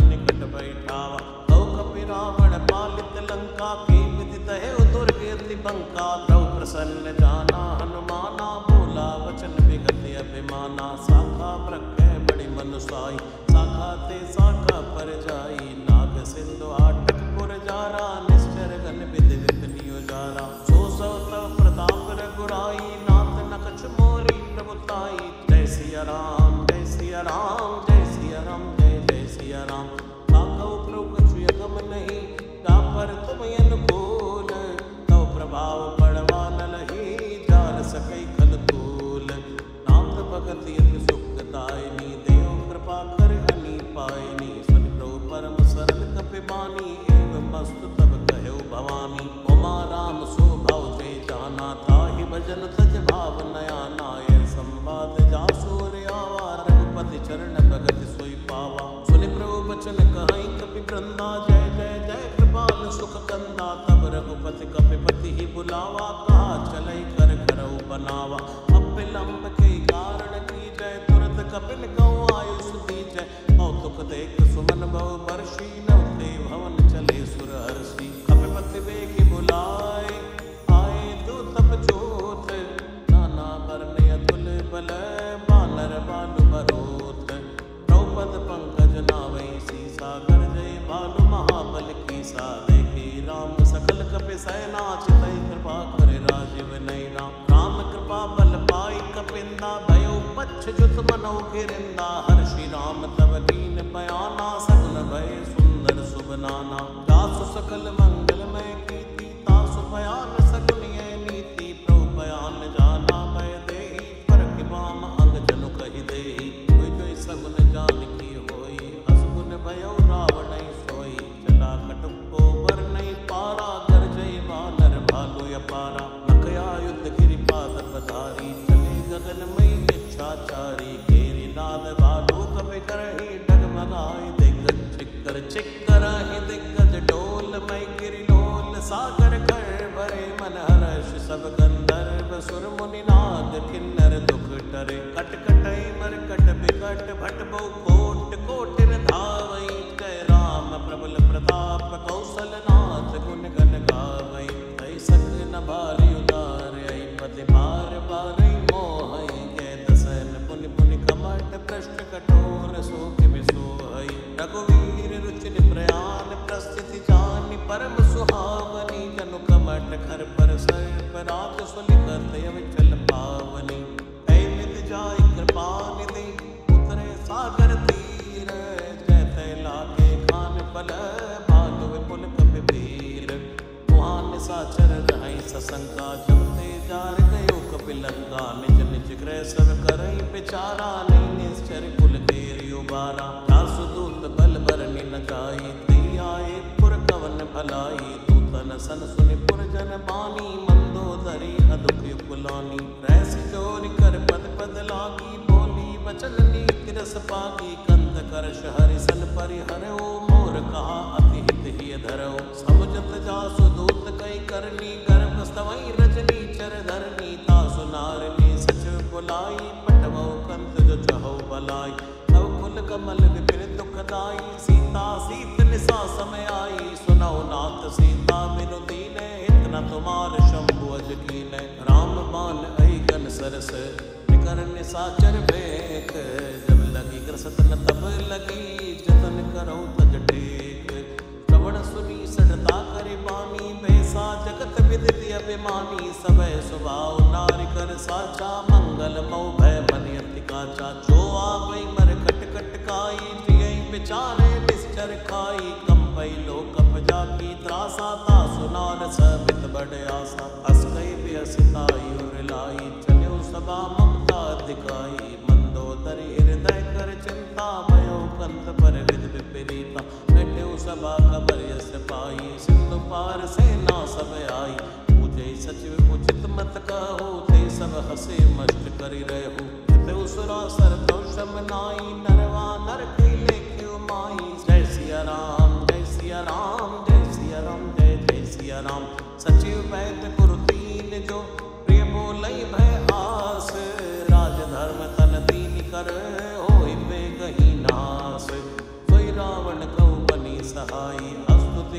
बैठावा। कौ कपि रावण पालित लंका की विदित है दुर्गे अति बंका। प्रभु प्रसन्न जाना हनुमाना बोला वचन विगत अभिमाना। शाखा प्रज्ञ बड़ी मनुसाई शाखा ते शाखा पर जाई। नाग सिंधु आटक पुर जारा निश्चर गण विधि विपिन जारा। सो सौ तव प्रताप रघुराई नाथ न कछ मोरी प्रभुताई। जय सिया राम जय सिया राम जय सिया राम जय जय सिया राम। ताकौ प्रभु कछु यगम नहीं ता पर तुम अनुकूल। तव प्रभाव पड़वा न लही जान सकै खल तूल। नाथ भगत यति सुखदायिनी देव कृपा कर हनि पायनी। सुनि प्रभु परम सरल कपि बानी एवं मस्तु तब कहौ भवानी। उमा राम सो भाव जय जाना ताहि भजन तज भाव नयाना। ये संवाद जासुर आवा रघुपति चरण भगत सोई पावा। सुनि प्रभु बचन कहई कपि वृंदा जय जय जय कृपाल सुख कंदा। तब रघुपति कपिपति ही बुलावा कहा चलै कर करऊ बनावा। अब विलंब के कारण की जय तुरत कपिन कहूँ आयुष दीजय। कौतुक देख सुमन बहु वर्षी नवते भवन चले सुर हर्षि। कपिपति वेगी बुलाए आए दूतप जोत। नाना वर्ण अतुल बल बानर बालु बरोत। द्रौपद पंकज नावै सीसा गरजय भालु महाबल कीसा। देखी राम सकल कपि सैना चितै कृपा करे राजीव नैना। राम कृपा बल पाई कपिंदा भयो पच्छ जुत मनो गिरिंदा। हर्षि राम तब दीन बयाना सगुन भय सुंदर शुभ नाना। दासु सकल मंगलमय कीर्ति तासु बयान सगुनिय नीति। प्रभु बयान जाना भय देहि फरक बाम अंग जनु कहि देहि। कोई कोई सगुन जान की होई असगुन भयो रावण सोई। चला कटुपो बर नहीं पारा गरजय वानर भालु अपारा। नकया युद्ध गिरिपाद पधारी चले गगन मई इच्छाचारी। केरी नाद भालु कपि करहि डगमगाए दिग्गज चिक्कर चिक्करहि दिग्गज डोल मई गिरि डोल। सागर कर भरे मन हर्ष सब गंधर्व सुर मुनि नाग किन्नर दुख टरे। कट कटै मरकट बिकट भट बहु कोट कोटिन धावै। जय राम प्रबल प्रताप कौशलनाथ गुण गण गावै। ऐ सक न भारी उदार ऐ पति बार बार मोहै। कै दसन पुनि पुनि कमट पृष्ठ कठोर शोक विसोहै। रघुवीर रुचि प्रयाण प्रस्थिति जानि परम सुहावनी। जनु कमट खर पर सर्प रात सुलिखत अविचल पावनी। ऐ मित जाय कृपा निधि उतरे सागर तीर। जय तै लागे खान पल भालु विपुल कपि वीर। वहाँ निशाचर रहै सशंका जमते जार गयो कपि लंका। निज निज गृह सब करई विचारा नहीं निश्चर कुल तेरी उबारा। जासु दूत बल बरनि न जाई ते आए पुर कवन भलाई। दूतन सन सुनि पुर जन बानी मंदोदरी अदुख युकुलानी। रैस चोरी कर पद पद लागी बोली वचन नीति रस पागी। कंत करश हरि सन परिहरओ मोर कहा अति हित ही धरओ। समुझत जासु दूत कई करनी गर्भ स्तवई रजनी चर धरनी। तासु नारनी सच बुलाई पटवो कंत जो चहो बलाई। तव कुल कमल विपिन दुखदाई सीता सीत निसा समय आई। सुनौ नाथ सीता बिनु दीने हित न तुमार शंभु अज कीने। राम बाण अहि गन सरस निकर निसाचर भेख। जब लगी ग्रसत न तब लगी जतन करौ तज टेक। श्रवण सुनी सड़ता करि बानी बैसा जगत विदित अभिमानी। सबय स्वभाव नारि कर साचा मंगल मऊ भय मन अति काचा। जो आवै मर कट कट काई जियै विचारे निश्चर खाई। कंपै लोक जाकी त्रासा तासु नार सबित बड़ आसा। अस्कै बिहसिताई उर लाई चल्यो सभा ममता दिखाई। मंदोदरी हृदय कर चिंता भयो कंत पर विध विपरीता। बैठे सभा खबर यस पाई सिंधु पार सेना सब आई। पूजे सचिव उचित मत कहो ते सब हसे मस्त करि रहु। तेउसुरा सर तौषम नाई नरवा नर कई लेख्यो माई। जय सिया राम जय सिया राम जय सिया राम जय जय सिया राम। सचिव वैद्य गुरु तीन जो प्रिय बोलई भय आस। राज धर्म तन दीन कर होई बेगही नास। सोई रावण कहु बन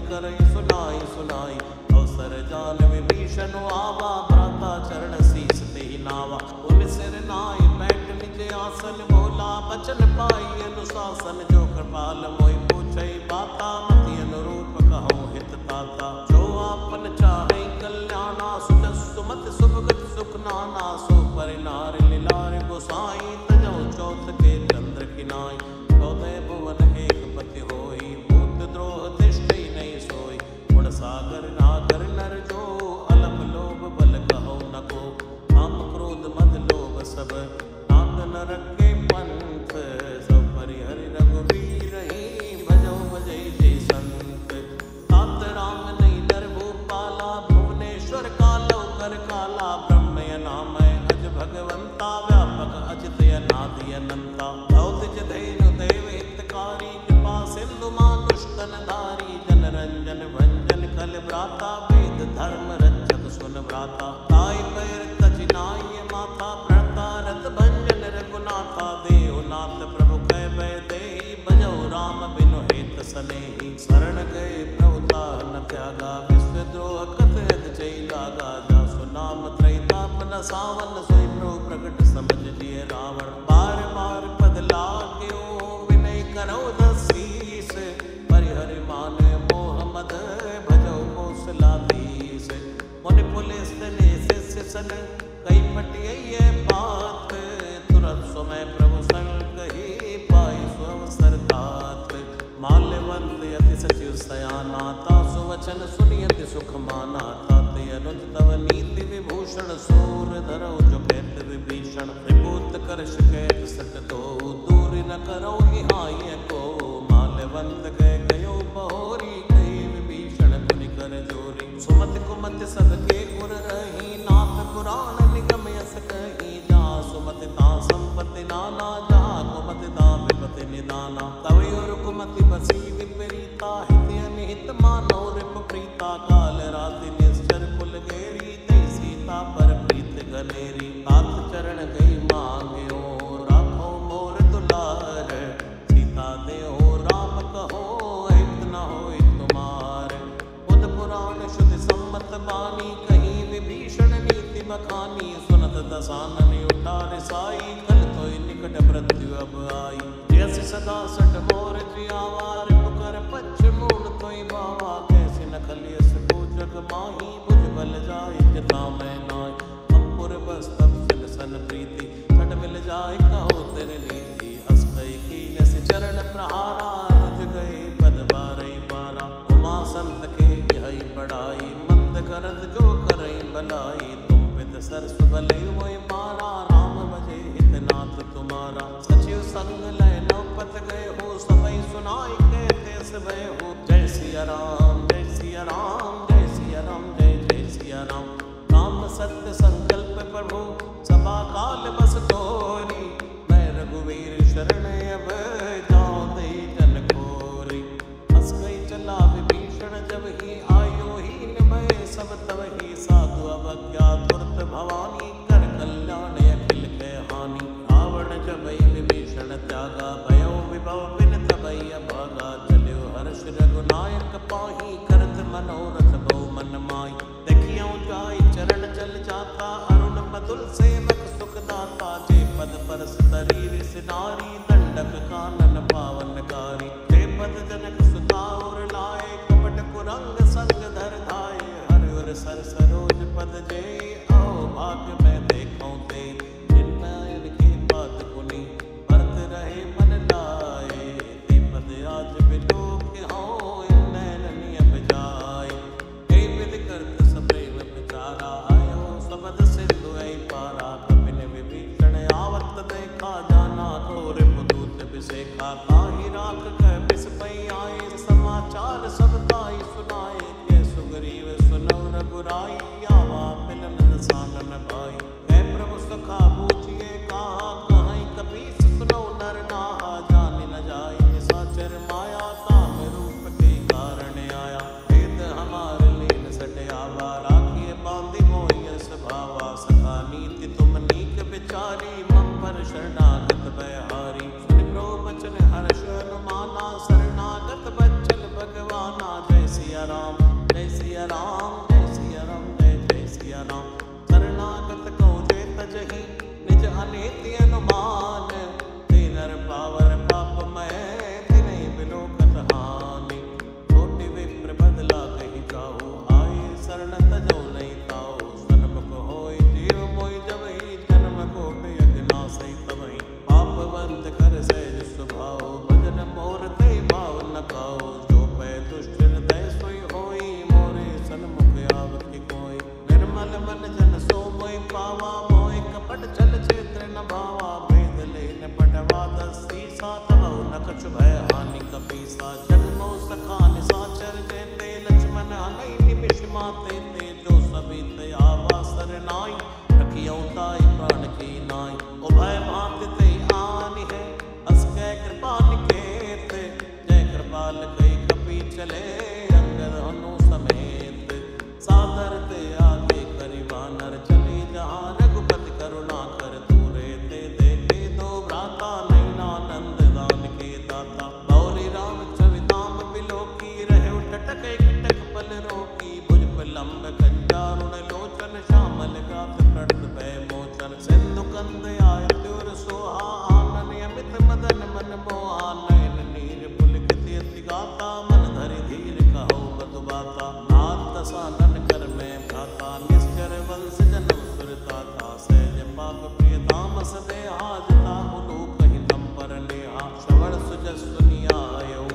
करई सुनाई सुनाई। अवसर जान विभीषण आवा, भ्राता चरण शीस तेहि नावा। उन सिर नाय बैठ निज आसन, बोला बचन पाई अनुशासन। जो कृपाल मोहि पूछै बाता, मति अनुरूप कहूँ हित ताता। जो आपन चाहे कल्याणा, सुजस सुमति सुभगति सुख नाना। सो परिनार लीलार गोसाई, तजौ चौथ के चंद्र किनाई। चौदह भुवन एक पति होई, भूत द्रोह तिष्ठै नहीं सोई। गुण सागर नागर नर जो, अलप लोभ बल कहो न को। काम क्रोध मद लोभ सब, नाग नरक के पंथ। सब परिहरि रघुवीर ही, भजौ भजै जय संत। तात राम नहीं नर भूपाला, भुवनेश्वर कालौ कर काला। ब्रह्म नामय अज भगवंता, व्यापक अजित अनादि अनंता। औतिज धैनु देव हितकारी, कृपा सिंधु मां दुष्टन धारी। जन रंजन भंजन कल भ्राता, वेद धर्म रक्षक सुन भ्राता। ताई पैर तज नाय माथा, प्रणता रत भंजन रघुनाथा। देवनाथ प्रभु कह भय देहि, भजौ राम बिनु हेत सनेहि। शरण गए प्रभु न त्यागा, विश्वद्रोह कथयत जय लागा। जासु नाम त्रैतापन सावन, सोई प्रभु प्रगट समझ लिये रावण। बार बार पद लाग्यो, विनय करौ दसीस। परिहरि माने मोह मद, भजौ कौशलाधीश। मुनि पुलिस ने शिष्य सन, कई पटियै बात। तुरंत समय प्रभु संग कही, पाई सो अवसर तात। माल्यवंत अति सचिव सयाना, तासु वचन सुनियति सुख माना। तात अनुज तव नीति विभूषण, सूर धरौ जो कहत विभीषण। विभूत कर शिकैत सट दो, दूर न करो इहाय को। माल्यवंत कह गयो बहोरी, कही विभीषण मुनि कर जोरी। सुमति कुमति सबके गुर रही, नाथ पुराण निगम यस कही। जहाँ सुमति ता संपत्ति नाना, जहाँ कुमति ता विपति निदाना। तवै और कुमति बसी विपरीता, हित अनिहित मानौ रिप प्रीता। काल राति निश्चर कुल घेरी, तै सीता पर प्रीत गनेरी। तात चरण गई मांग्यो, राखो मोर दुलार। सीता देहो राम कहो, हित न होय तुमार। बुध पुराण शुद्ध सम्मत बानी, कहीं विभीषण नीति बखानी। सुनत दसानन उठार साई, कल तोय निकट मृत्यु अब आई। जैसे सदा सठ मोर जियावा, रिपुकर पच्छ मूल तोय बावा। कैसे न खलियस को जग माही, भुज बल जाय जता मैं नाय। अंकुर बस तब सिल सन प्रीति, छट मिल जाय कहो तेरे नीति। हस कई कीन से चरण प्रहारा, रुझ गए पद बारई बारा। उमा संत के यही पढ़ाई, मंद करत जो करई भलाई। तुम पित सरस भले मोहि मारा, राम भजे हितनाथ तुम्हारा। सचिव संग लय नौपत गए हो, सबई सुनाई कहते सबय हो। जय सिया राम जय सिया राम, जय सिया राम जय जय सिया राम। काम सत्य संकल्प प्रभु, सभा काल बस तोरी। मैं रघुवीर शरण अब, जाऊं दे जन खोरी। हस गई चला विभीषण जब ही, आयो ही निभय सब तब ही। साधु अवज्ञा तुरत भवानी, कर कल्याण अखिल के हानि। रावण जबई विभीषण त्यागा, भयो विभव बिन तबई अभागा। चल्यो हर्ष रघुनायक पाही, करत मनोरथ बहु मन माई। देखियो जाय चरण चल जाता, अरुण मधुल सेवक सुख दाता। जे पद परस तरी रिस नारी, दंडक कानन पावनकारी। जे पद जनक सुता और लाए, कपट कुरंग संग धर धाय। हर उर सर सरोज पद जे, आओ भाग्य में देखौं ते। जिन नयन के बात पुनि, भरत रहे मन लाए। ते पद आज बिलोक हों, इन नैन नियम जाए। हे विधि करत सप्रेम विचारा, आयो सबद सिंधु ऐ पारा। कपिन विभीषण आवत देखा, जाना घोर पुदूत विसेखा। काहि राख कह बिस पई आए, समाचार सब ताई सुनाए। के सुग्रीव सुनौ रघुराई, आवा मिलन दसानन भाई। है प्रभु सखा पूछिए कहा, कहीं कपीस सुनौ नर नाहा। जान न जाय निशाचर माया, काम रूप के कारण आया। वेद हमार लीन सट आवा, राखिए बांधि मोहि स्वभावा। सखा नीति तुम नीक विचारी, मम पर शरणागत भयहारी। सुनि प्रभु बचन हर्ष अनुमाना, शरणागत बच्चन भगवाना। जय सिया निज अनीति अनुमान, ते नर पावर पापमय, तिन्हि बिलोकत हानि। छोटी विप्र बदला कहि जाहु, आए शरण तजौ नहीं ताऊ। सन्मुख होय जीव मोहि जबहि, जन्म कोटि अज्ञासहि तबहि। पापवंत कर सहज स्वभाव, भजन मोर ते भाव न खाओ। जो पै दुष्ट हृदय सोई होई, मोरे सन्मुख आवति कोई। निर्मल मन जन सो मोहि पावा, मोहि कपट छल छेत्र न भावा। भेद लेन पटवा दसी, तबहु न कछु भय हानि कपीसा। जन्मो सखा निशाचर जेते, लक्ष्मण हलै निमिष माते ते। जो सबित आवा सरनाई, रखियौ ताहि प्राण की नाई। उभय भांति ते आनि है, अस कै कृपा निकेत। जय कृपाल कहि कपि चले, अंगद हनु समेत। सादर ते आगे करि वानर, चले जहाँ रघुपति करुणा कर। दूरे ते देखे दो भ्राता, नयनानंद दान के दाता। गौरी राम छवि धाम बिलोकी, रहे टटक एकटक पल रोकी। भुज लंब कंजारुण लोचन, श्यामल गात्र प्रणत भय मोचन। सिंधु कंद आयत्युर सोहा, आनन अमित मदन मन मोहा। नयन नीर पुलकित अति गाता, मन धरि धीर कहो मधु बाता। नाथ दसानन कर मैं भ्राता, निश्चर वंश जन्म सुर ताता। सहज पाप प्रिय तामस देहा, जताहु लोक हितम पर नेहा। श्रवण सुजस सुनियायो,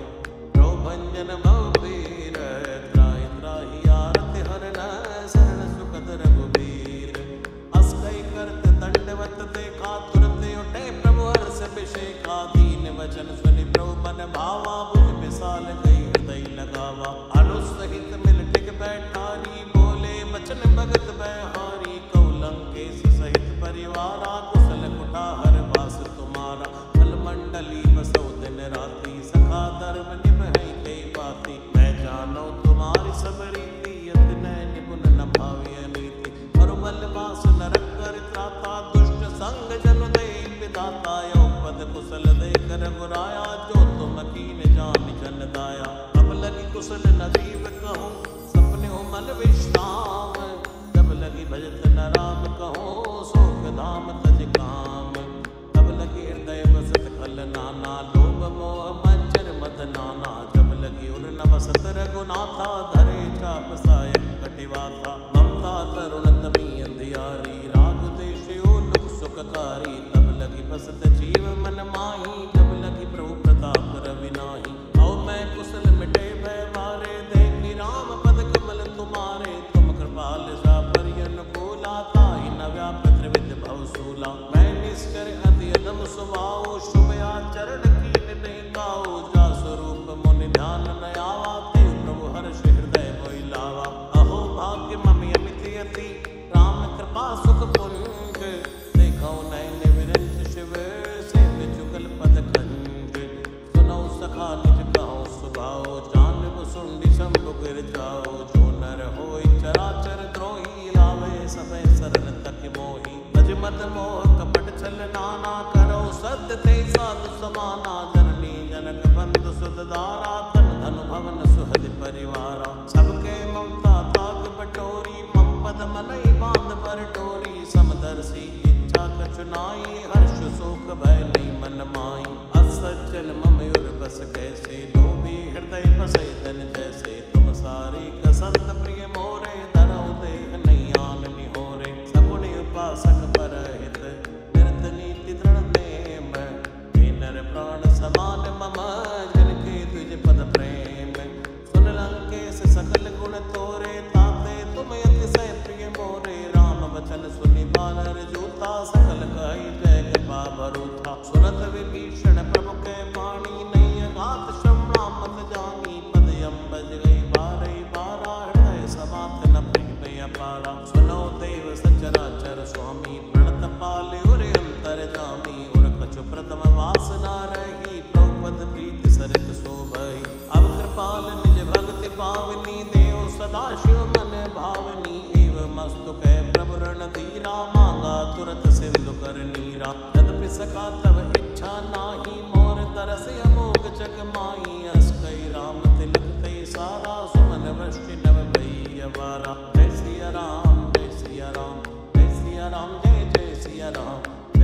भंजन भवबीर। त्राहि त्राहि आरति हरन, शरण सुखद रघुबीर। अस कहि करत दंडवत देखा, तुरत उठे प्रभु हर्ष अभिषेका। दीन वचन सुनि प्रभु मन भावा, भुज विशाल गई हृदय लगावा। अनुसहित मिल टिक बैठारी, बोले बचन भगत बहारी। कौ लंकेश सहित परिवारा, कुशल कुटाहर वास तुम्हारा। कल मंडली बसौ दिन राति, सखा धर्म निभहि कई बाती। मैं जानो तुम्हारी सब रीति, अति नय निपुण न भाविय नीति। और बलवास नरक कर त्राता, दुष्ट संग जनु दे विधाता। यो पद कुशल देख रघुराया, जो तुम कीन जान जन दाया। अब लगी कुशल न जीव कहूँ, सपने हो मन विश्राम। जब लगी भजत न राम कहो, शोक धाम तज काम। तब लगी हृदय बसत खल नाना, लोभ मोह मच्छर मद नाना। जब लगी उर न बसत रघुनाथा, धरे चाप सायक कटिवाथा। ममता तरुण तमी अंधियारी, राग देश लुक सुखकारी। तब लगी बसत जीव मन माही, जब लगी प्रभु प्रताप रवि नाही। औ मैं कुशल मिटे भय मारे, देखी राम पद कमल तुम्हारे। तुम कृपाल सा परियन कोला, ताहि न व्यापत त्रिविध भव सूला। मैं निष्कर अति अदम स्वभाव, शुभ आचरण कीन नहीं गाओ। जा स्वरूप मुनि ध्यान न आवा, ते प्रभु हर्ष हृदय मोहि लावा। अहो भाग्य ममि अमित यति, राम कृपा सुख पुंज। देखौ नयन विरंच शिव, सेव जुगल पद खंज। सुनौ सखा निज कहो सुभाओ, जानब सुंडी शंभु गिर जाओ। जो नर होय चराचर द्रोही, लावे समय शरण तक मोही। भज मत मोह कपट छल नाना, करो सत्य ते साधु समाना। जननी जनक बंधु सुत दारा, तन धन भवन सुहद परिवारा। सबके ममता ताग बटोरी, मम पद मनहि बांध पर डोरी। समदर्शी इच्छा कछु नाई, हर्ष शोक भय नहीं मन माई। असज्जन मम उर बस कैसे, लोभी हृदय बसै धन जैसे। तुम सारी कसंत प्रिय मोरे, धरौ देह नहीं आन निहोरे। सगुण उपासक परहित, निरत नीति दृढ़ नेम। हे नर प्राण समान मम, जिनके तुझ पद प्रेम। सुन लंकेश सकल गुण तोरे, ताते तुम अतिशय प्रिय मोरे। राम वचन सुनि बानर जूता, सकल कहि जय कृपा भरूथा। सुनत विभीषण प्रभु कै वाणी, नहीं अगात श्रवणा मत जानी। पद अम्बज गई बारहि बारा, हृदय समात न प्रिय अपारा। सुनो देव सचराचर स्वामी, प्रणत पाले उर अंतर जामी। उर कछु प्रथम वासना रही, प्रभुपद प्रीति सरित शोभहि। अब कृपाल निज भक्ति पावनी, देव सदा शिव मन भावनी। एवं मस्तु कै प्रभु रण धीरा, मांगा तुरत सिंधु कर नीरा। यद्यपि सका तब इच्छा नाही, मोर तरस अमोघ जग माही। अस कहि राम तिलक ते सारा, सुमन वृष्टि नव भई अवारा। जय सिया राम जय सिया राम, जय सिया राम जय जय सिया राम।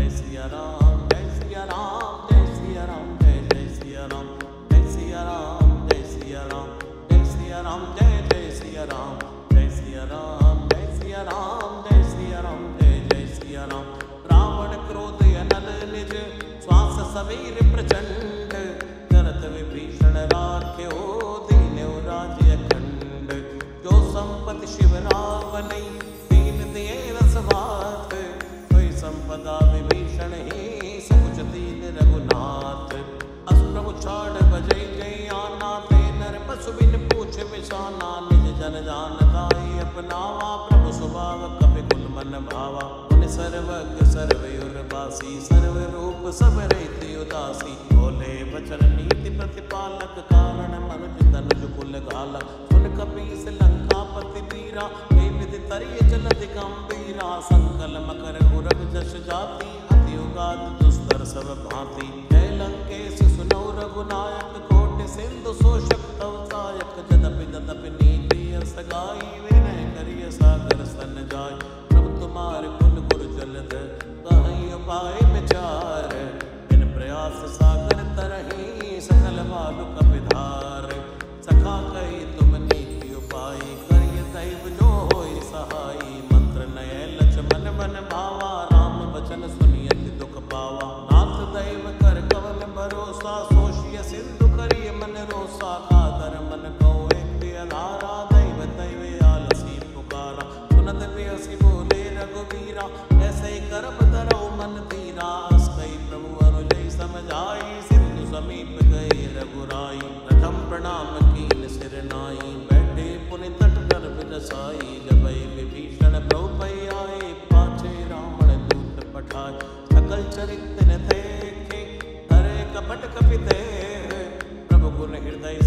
महासवीर प्रचंड करत विभीषण राख्यो दीन्यो राज्य अखंड। जो संपत्ति शिव रावनै दीन दिए रसवात सोई संपदा विभीषण ही सकुच दीन रघुनाथ। अस प्रभु छाड़ बजै जय आना ते नर पशु बिन पूछ विषाना। निज जन जानताई अपनावा प्रभु स्वभाव कपि कुल मन भावा। उन सर्वज्ञ सर्वयुरबासी सर्व रूप सब रहित उदासी। बोले वचन नीति प्रतिपालक कारण मनुज तनुज कुल घालक। सुन कपीस लंकापति वीरा कई विधि तरिय चलत गंभीरा। संकल मकर उरग जस जाति अति उगाद दुस्तर सब भांति। जय लंकेश सुनो रघुनायक कोटि सिंधु शोषक तव सायक। जदपि तदपि नीति असगाई विनय करिय सागर सन जाय। प्रभु तुम्हारे कुल गुर जलद कहीं उपाय विचार। इन प्रयास सागर तरही सकल मालु कपिधार। सखा कही तुम नीति उपाय करिय दैव जो होय सहाई। मंत्र नय लक्ष्मण मन भावा राम वचन सुनियति दुख पावा। नाथ दैव कर कवल भरोसा सोशिय सिंधु करिय मन रोसा। कादर मन को एक आधारा दैव दैव आलसी पुकारा। सुनत बियसी बोले रघुवीरा ऐसे ही करब धरो मन धीरा। अस कई प्रभु अनुजय समझाई सिंधु समीप गए रघुराई। प्रथम प्रणाम कीन सिर नाई बैठे पुनि तट कर बिरसाई। जबै विभीषण प्रभु पै आए पाछे रावण दूत पठाए। सकल चरित्र न देखे हरे कपट कपि देह। प्रभु गुण हृदय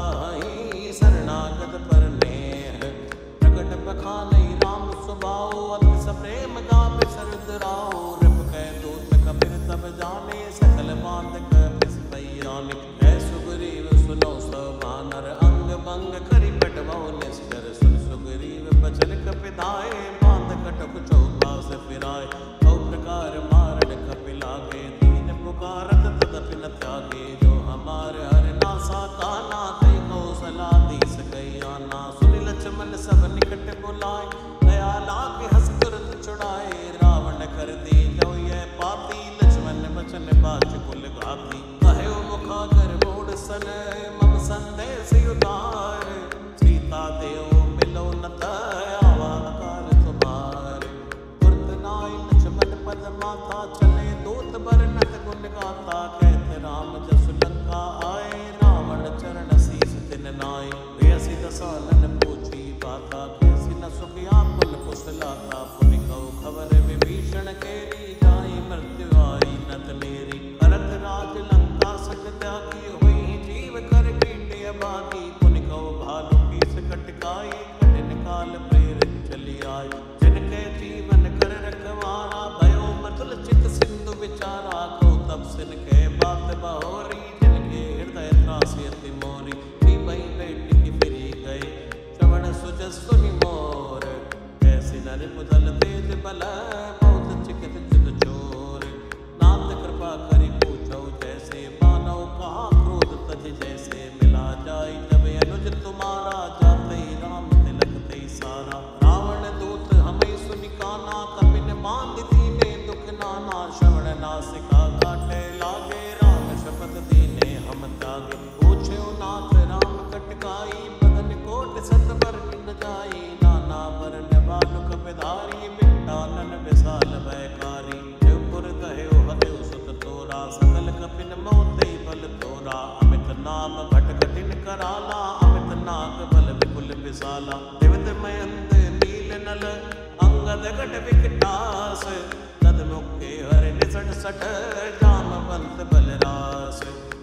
सराही शरणागत पर नेह। प्रकट बखानै राम सुभाऊ अति सप्रेम गावे सरदराऊ। रिप कै दूत कपिर तब जाने सकल बांध कपिस पैयाने। है सुग्रीव सुनो सब बानर अंग भंग करि पेटवाओ निश्चर। सुन सुग्रीव बचन कपिधाए बांध कटक चौपास फिराए। बहु प्रकार मारण कपि लागे दीन पुकारत तदपि न त्यागे। जो हमारे हर नासा काना तै कौशला दीस कई आना। सुनि लक्ष्मण सब निकट बुलाए दया लागे हस तुरंत छुड़ाए। रावण कर दी जो ये पाती लक्ष्मण बचन बाच कुल घाती। कहो मुखागर मूढ़ सन मम संदेश उतार। सीता देव मिलो न आवा कार तुम्हारे। तुरत नाय लक्ष्मण पद माथा चले दूत बरनत गुण गाथा। कहते राम जसु लंका आए रावण चरण शीस तिन नाय। बेसी दसानन पूछी बाता कैसी न सुखिया कुल कुशलाता। पुनि कहु खबर विभीषण केरी जाई मृत्यु आई नत नेरी। भरत राज लंका सक त्यागी हुई जीव कर कीटे अभागी। पुनि कहु भालु कीस कटकाई कठिन काल प्रेरित चली आय। जिनके जीवन कर रखवारा भयो मृदुल चित सिंधु विचारा। को तब सिन के बात बहोरी जिनके हृदय त्रासी अति मोरी। भई बेटी की फिरी गए श्रवण सुजस सुनि मोर। ऐसी नर मुदल तेज बल बहुत चिकित चित चोर। नाथ कृपा करि पूछो जैसे मानव कहा क्रोध तज जैसे। मिला जाय जब अनुज तुम्हारा जाते राम तिलक ते सारा। रावण दूत हमें सुनि काना कपिन बांध दीने दुख नाना। श्रवण नासिका काटे लागे राम शपथ दीने हम त्यागे। पूछो नाथ राम कटकाई बदन कोट सत पर न जाई। नाना वरण बालु कपिधारी बिट्टानन विशाल भयकारी। शिवपुर कहो हदेव सुत तोरा सकल कपिन मोते बल तोरा। अमित नाम भट कठिन कराला अमित नाग बल विपुल विशाला। दिवित मयंद नील नल अंगद घट विकटास। तद मुखे हर निसट सठ जामवंत बलरास।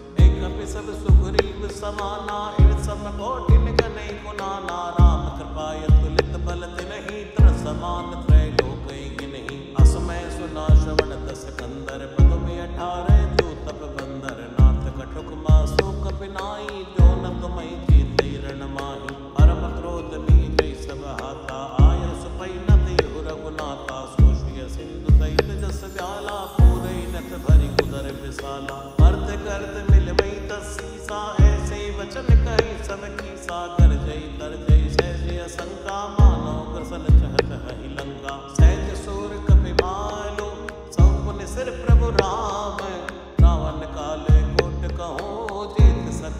कपि सब सुग्रीव समाना इन सब कोटिन गनै गुनाना। राम कृपा तुलित बल तिनहि त्र समान त्रय लोक गिनहि। असमय सुना श्रवण दस कंदर पद में 18 जो तप बंदर। नाथ कटुक मासु कपि नाई जो न तुमहि जीते रण माही। परम क्रोध नीजै सब हाथा आय सुपै न देहु रघुनाथा। सोषिय सिंधु सहित जस व्याला पूरै नथ भरि उदर विशाला। मर्द गर्द मिल मई तसीसा ऐसे वचन कही सब कीसा। कर जय तर जय सहज असंका मानो ग्रसन चहत हहि लंका। सहज सूर कपि भालु सौ पुनि सिर प्रभु राम। रावण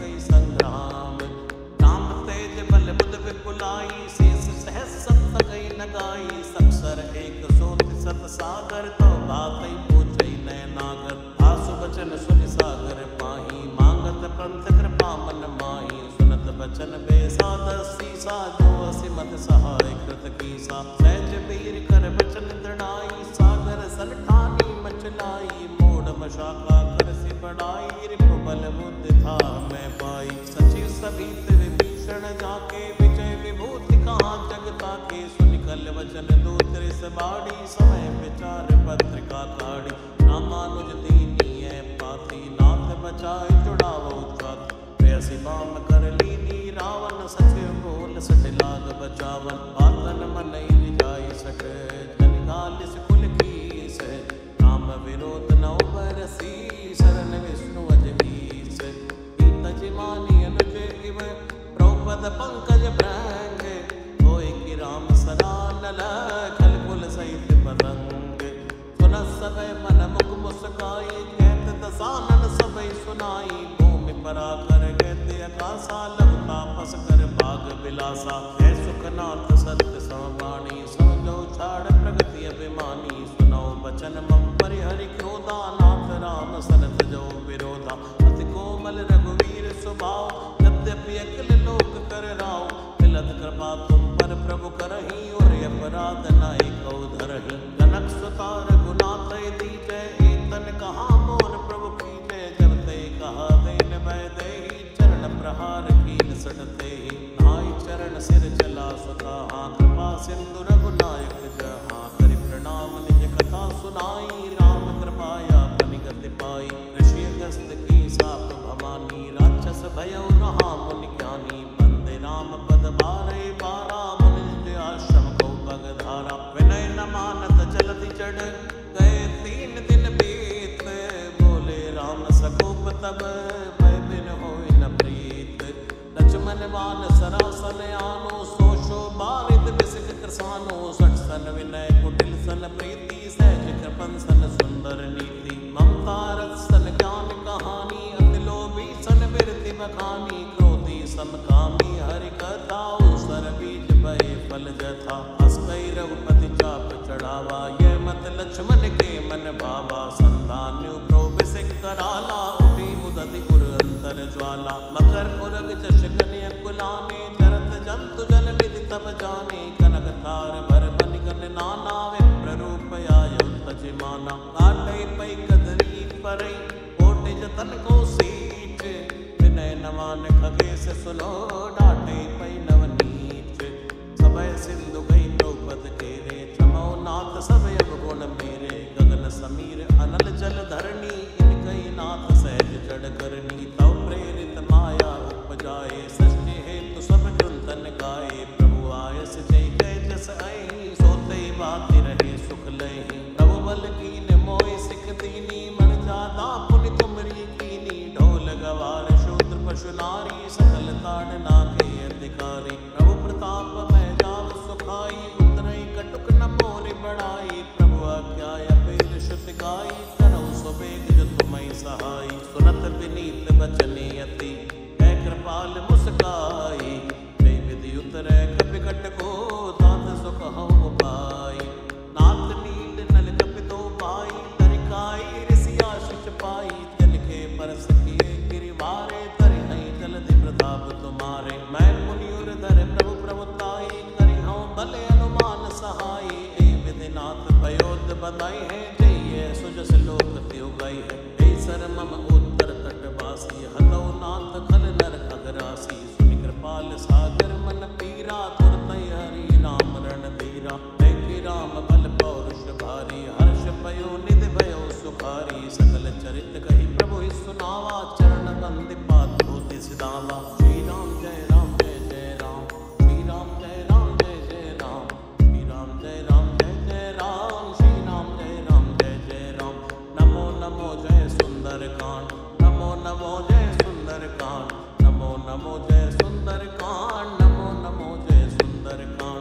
सकई संग्राम। राम तेज बल बुध विपुलाई शेष सहस सप्त कई नगाई। सक्षर एक सोति सत सागर तो बातई पूछई नय नागर। आसु बचन सुनि सागर पाही मांगत पंथ कृपा मन माही। सुनत बचन बेसाद सीसा जो असिमत सहाय कृत कीसा। सहज वीर कर बचन दृढ़ाई सागर सन ठानी मचलाई। मोड़ मशाका कर से बढ़ाई रिपु बल बुद्धि था मैं पाई। सचिव सभित विभीषण जाके विजय विभूति कहाँ जगता के। सुनि कल वचन दूतरे सबाड़ी समय विचार पत्रिका काढ़ी। रामानुज दीनीय पाथी नाथ बचाए जुड़ावो छाती। प्रेयसी बाम कर लीनी रावण सचिव बोल सट लाग बचावन। पातन मन जाय सट जनिगालिस कुल कीस। राम विरोध नौ बरसी शरण विष्णु अजगीस। पीतज मानी अनुज इव द्रौपद पंकज भृंग। होय कि राम सरानल खल कुल सहित पतंग। सुनत सबय मन मुख मुस्काई कहत दसानन सबय सुनाई। भूमि पराकर कहते अकासा लघु तापस कर भाग बिलासा। है सुखनाथ सत्य समवाणी समझो छाड़ प्रगति अभिमानी। सुनो बचन मम परिहरि क्रोधा नाथ राम सरत जो विरोधा। अति कोमल रघुवीर स्वभाव यद्यपि अकल लोक कर राव। मिलत कृपा तुम पर प्रभु करही और अपराध नाई को धरही। जनक सुता रघुनाथ दीजय एतन कहा मोर प्रभु कीजय। जब ते कहा देन भय देहि चरण प्रहार कीन सटते। नाई चरण सिर चला सुता कृपा सिंधु रघुनायक जहाँ। करि प्रणाम निज कथा सुनाई राम कृपाया पनिगति पाई। ऋषि अगस्त की साप भवानी राक्षस भयो रहा मुनि ज्ञानी। बंदे राम पद बारे बारा मुनि आश्रम को पगधारा। विनय न मानत जलधि चढ़ गए 3 दिन बीत। बोले राम सकोप तब भय बिन होय न प्रीत। लक्ष्मण बान सरासन आनो सो शोभानित बिसिक कृसानो। 60 सन विनय कुटिल सन प्रीति सहज कृपन सन सुंदर नीति। ममता रस सन ज्ञान कहानी अति लोभी सन बिरति बखानी। क्रोधी समकामी हरि कथा सर बीज भय फल जथा। हस कई रघुपति चाप चढ़ावा यह मत लक्ष्मण के मन भावा। संतान्यु प्रोबिसिक कराला उठी मुदति उर अंतर ज्वाला। मकर उरग जश कन्या कुलाने चरत जंतु जन विधि तब जाने। कनक तार भर बन गन नाना विप्र रूप आयो तजमाना। काटे पै कदरी परई कोटि जतन को सीच। विनय नमान खगेश सुनो डाटे पै नवनीच। सबय सिंधु गई द्रौपद केरे क्षमो नाथ सब अवगुण मेरे। गगन समीर अनल जल धरणी इनकई नाथ सहज जड़ करनी। तव प्रेरित माया उपजाए सृष्टि हेतु सब ग्रंथन गाए। प्रभु आयस जय जय जस आई सोते बाति रहे सुख लहि। प्रभु बल कीन मोहि सिख दीनी मन जादा पुनि तुमरी कीनी। ढोल गवार शूद्र पशु नारी सकल ताड़ना के अधिकारी। प्रभु प्रताप मैं जाव सुखाई उतरई कटुक न मोरि बढ़ाई। प्रभु आज्ञा अपेल श्रुति गाई करहु सुबेग जो तुम्हि सहाई। सुनत विनीत बचने अति है कृपाल मुस्काई। जय विधि उतरै कपिकट को तात सुख हऊँ उपाय। नाथ नील नल कपितो पाई तरिकाई ऋषि आशीष पाई। तिनके परस किए गिरिवारे तरि नहीं जलधि प्रताप तुम्हारे। मैं मुनि उर धर प्रभु प्रभुताई करि हऊँ भले अनुमान सहाय। ए विधि नाथ पयोध बधाई है जय सुजस लोक त्यो गई है। ए सर मम उत्तर तटवासी हतौ नाथ खल नर अगरासी। सुनि कृपाल सागर मन पीरा तुरतै हरि राम रण धीरा। कि राम बल पौरुष भारी हर्ष पयो निधि भयो सुखारी। सकल चरित कही प्रभु ही सुनावा चरण बंदि पात होति सिधावा। श्री राम जय राम जय जय राम। श्री राम जय राम जय जय राम। श्री राम जय राम जय जय राम। श्री राम जय राम जय जय राम। नमो नमो जय सुंदर कांड। नमो नमो जय सुंदर कांड। नमो नमो जय सुंदर कांड। नमो नमो जय सुंदर कांड।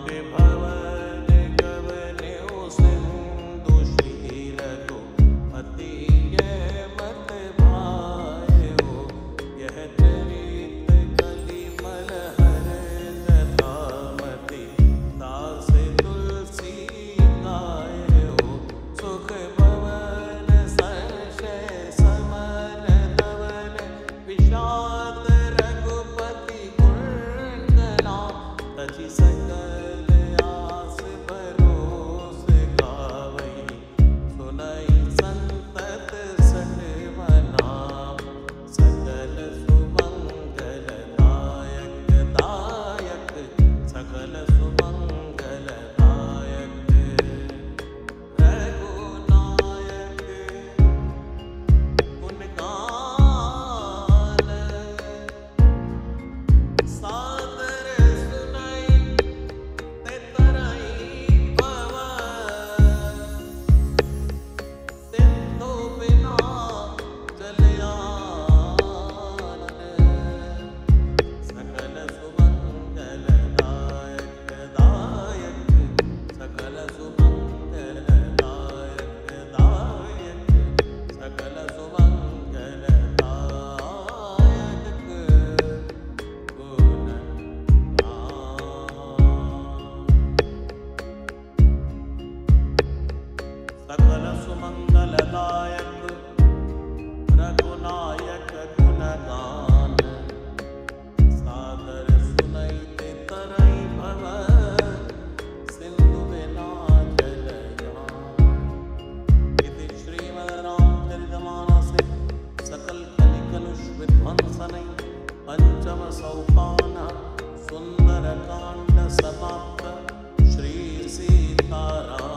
भवन गवन्यो सिंधु श्री रघुपति ये मत भायो। यह चरित पंचम सोपान सुंदरकांड समाप्त। श्री सीताराम